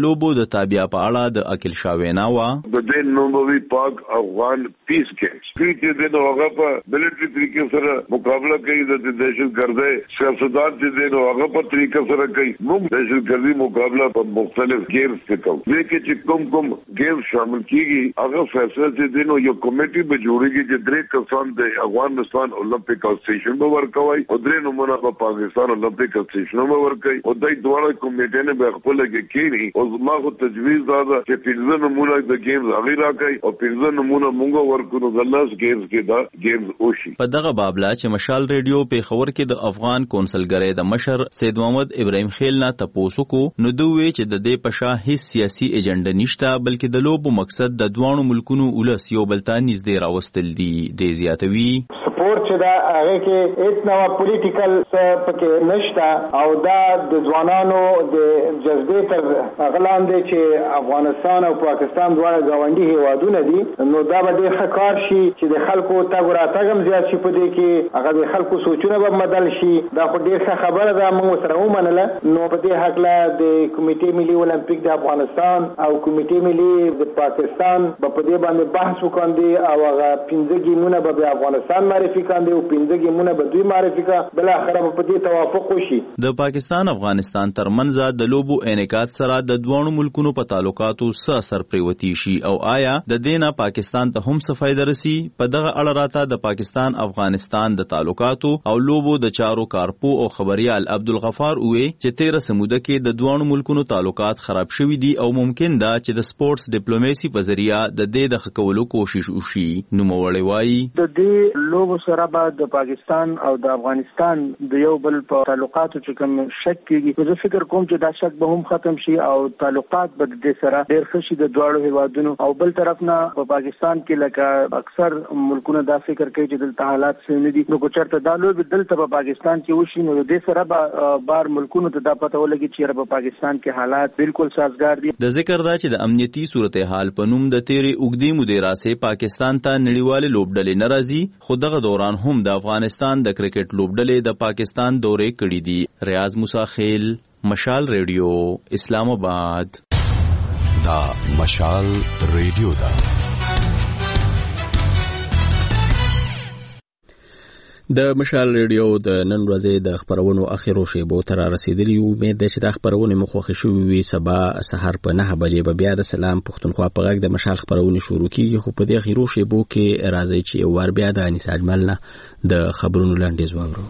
د لوبو د تابع په اړه د عقیل شاه وینا وا د دې نوموي پاک افغان پیس کې چې د هغه په ملټری طریقې سره مقابله کوي د دهشتګردۍ سیاستدان چې د هغه په طریقې سره کوي موږ دهشتګردي مقابله په مختلف گیمز کې کوو لیکن چې کوم گیم شامل کیږي هغه فیصله چې دینو یو کمیټي به جوړیږي چې درې کسان د افغانستان اولمپیک اسوسییشن به ورکوي او درې نمونه په پاکستان اولمپیک اسوسییشن به ورکوي او دای دواړه کمیټې نه به خپل کې کینی او زما خو تجویز دا چې پنځه نمونه د گیمز هغه راکړي او پنځه نمونه موږ ورکو د لاس گیمز کې دا گیمز وشي. په دغه بابلا چې مشال ریډیو په خبر کې د افغان کونسلګری د مشر سید محمد ابراهیم خیل نه تاسو کو نو دوی چې د دې پشا هیڅ سیاسي ایجنډا نشته بلکې د لوبو مقصد د دوانو ملکونو ولس یو بل ته نږدې راوستل دي د زیاتوي سپورت چې دا هغه کې هیڅ نوع پولیټیکل پکې نشته او دا د ځوانانو د جذبې تر غلان دي چې افغانستان او پاکستان دواړه ګاونډي هیوادونه دي نو دا به ډېر ښه کار شي چې د خلکو تګ راتګ هم زیات شي په دې کې هغه د خلکو سوچونه به بدل شي دا خو ډېر ښه خبره ده موږ سره ومنله نو په دې هکله د کمیټې ملي اولمپیک د افغانستان او کمیټې ملي د پاکستان په دې باندې بحث وکړي او هغه 15 گیمونه به افغانستان معرفي کړي او 15 گیمونه به دوی معرفي کړي بل اخر په دې توافق وشي. د پاکستان افغانستان ترمنځ د لوبو انعقاد سره د دوه ملکونو په تعلقاتو څه اثر پریوتی شي او آیا د دینه پاکستان ته هم څه فائدہ رسی په دغه اړه راته د پاکستان افغانستان د تعلقاتو او لوبو د چارو کارپو او خبريال عبدالغفار وې چې 13 سموده کې د دوه ملکونو تعلقات خراب شوي دي او ممکن ده چې د سپورتس ډیپلوماسي په ذریعہ د دې د خکولو کوشش وشي. نو موړی وایي د دې لوبو سره به د پاکستان او د افغانستان د یو بل په تعلقاتو چې کوم شک کیږي زه فکر کوم چې دا شک به هم ختم شي او تعلقات به د دې سره ډېر ښه شي د دواړو هیوادونو او بل طرف نه په پاکستان کې لکه اکثر ملکونه دا فکر کوي چې دلته حالات سم نه دي نو چېرته دا لوبې دلته په پاکستان کې وشي نو د دې سره به بار ملکونو ته دا پته ولګي چې په پاکستان کې حالات بالکل سازگار دي. د ذکر دا چې د امنیتي صورتحال په نوم د تیرې اوږدې مودې راسې پاکستان ته نړیوالې لوبډلې نه راځي خو دغه دوران هم د افغانستان د کرکټ لوبډلې د پاکستان دورې کړې دي. ریاض موسی خیل مشال ریډیو اسلام آباد. دا مشال ریډیو دا د مشال ریډیو د نن ورځې د خبرونو اخیرو شیبو تر رسیدلی امید ده چې د خبرونو مخوخه شوې وي سبا سحر په 9 بجې به بیا د سلام پښتونخوا په غږ د مشال خبرونو شروع کیږي خو په دې اخیرو شیبو کې راځي چې یو ور بیا د انیس اجمل نه د خبرونو لاندې زوورو.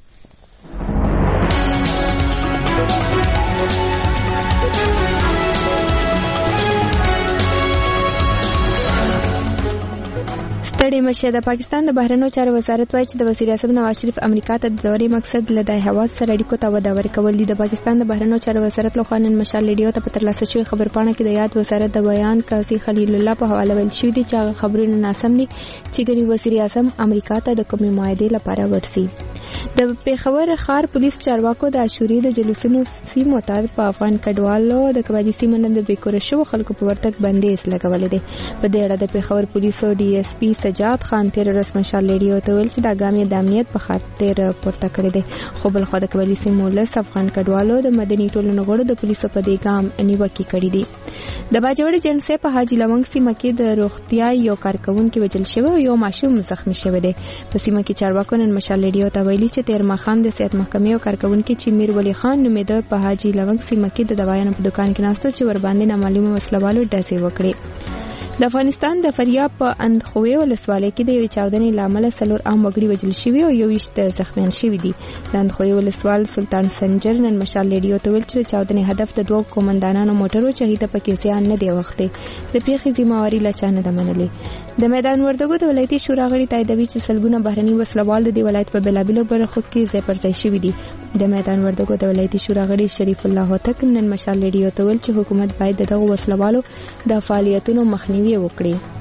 ستړي مشه د پاکستان د بهرنیو چارو وزارت وايي چې د وزیر اعظم نواز شریف امریکا ته د دورې مقصد له د هوا سره اړیکو ته وده ورکول دي. د پاکستان د بهرنیو چارو وزارت له خوا نن مشال ریډیو ته په ترلاسه شوی خبرپاڼه کې د یاد وزارت د بیان قاضي خلیل الله په حواله ویل شوی دی چې هغه خبرونه ناسم دي چې ګڼي وزیر اعظم امریکا ته د کومې معاهدې لپاره ورسي. د پیښور ښار پولیس چارواکو د عاشوري د جلوسونو سیمو ته په افغان کډوالو د قبایلي سیمو نه د بیکور شو خلکو په ورتګ بندیز لګولې دي. په دې اړه د پیښور پولیسو ډي اس پي سجاد خان تیر ورځ مشال ریډیو ته ویل چې دا ګام د امنیت په خاطر پورته کړی دی خو بل خو د قبایلي سیمو لس افغان کډوالو د مدني ټولنو غړو د پولیسو په دې ګام نیوکه کړې دي. د باجوړ جنسه په حاجی لونګ سیمه کې د روغتیا یو کارکونکو وجل شوی او یو ماشوم زخمی شوی دی. په سیمه کې چارواکو نن مشال ریډیو ته ویلي چې تیر ماخام د صحت محکمې او کارکونکو چې میر ولی خان نومېده په حاجی لونګ سیمه کې د دوايانو په دکان کې ناستو چې ور باندې نامعلومه وسلوالو ډزې وکړې. د افغانستان د فریاب په اندخوي ولسوالۍ کې د یو چاودنې لامل سلور عام وګړي وجل شوی او 21 زخمیان شوی دي. د اندخوي ولسوال سلطان سنجر نن مشال ریډیو ته ویل چې چاودنې هدف د دوه کومندانانو موټرو چې هیته پکې زیان نه دی وخته د پیښې ذمہواری لچانه ده منلې. د میدان وردګو د ولایتي شورا غړي تاییدوي چې سلګونه بهرني وسلوال د دې ولایت په بلابلو برخو کې ځای پر ځای شوي دي. د میدان وردګو د ولایتي شورا غړي شریف الله هوتک نن مشال ریډیو ته ویل چې حکومت باید دغه وسلوالو د فعالیتونو مخنیوي وکړي.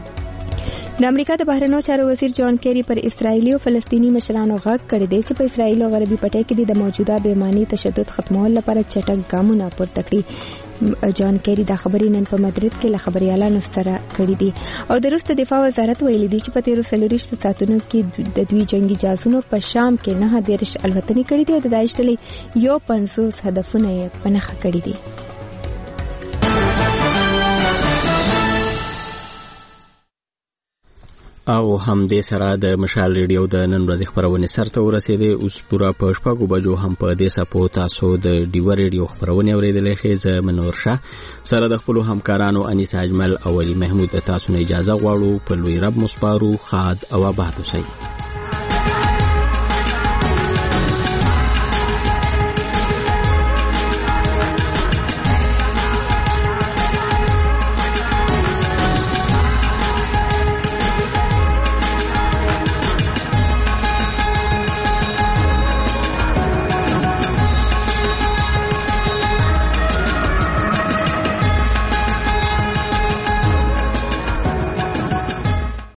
د امریکا د بهرنیو چارو وزیر جان کیری پر اسرایلی او فلسطینی مشرانو غږ کړی دی چې په اسرایل او غربي پټي کې د موجوده بېمانی تشدد ختمولو لپاره چټک ګامونه پورته کړي. جان کیری دا خبرې نن په مدرید کې له خبريالانو سره کړې دي او د روس دفاع وزارت ویلي دی چې په 13 ساعتونو کې د دوی جنگي جهازونو په شام کې 9 الوتنې کړې دي او د داعش ډلې 50 هدفونه یې په نښه کړي دي. او هم دې سره د مشال ریډیو د نن ورځې خبرونه سرته ورسېده. اوس پورا په شپږو بجو هم په دې سپو تاسو د ډیو ریډیو خبرونه اوریدلې شئ. زه منور شاه سره د خپل همکارانو انیس اجمل او علي محمود تاسو نه اجازه غواړو. په لوی رب مصبارو خاد او آباد اوسئ.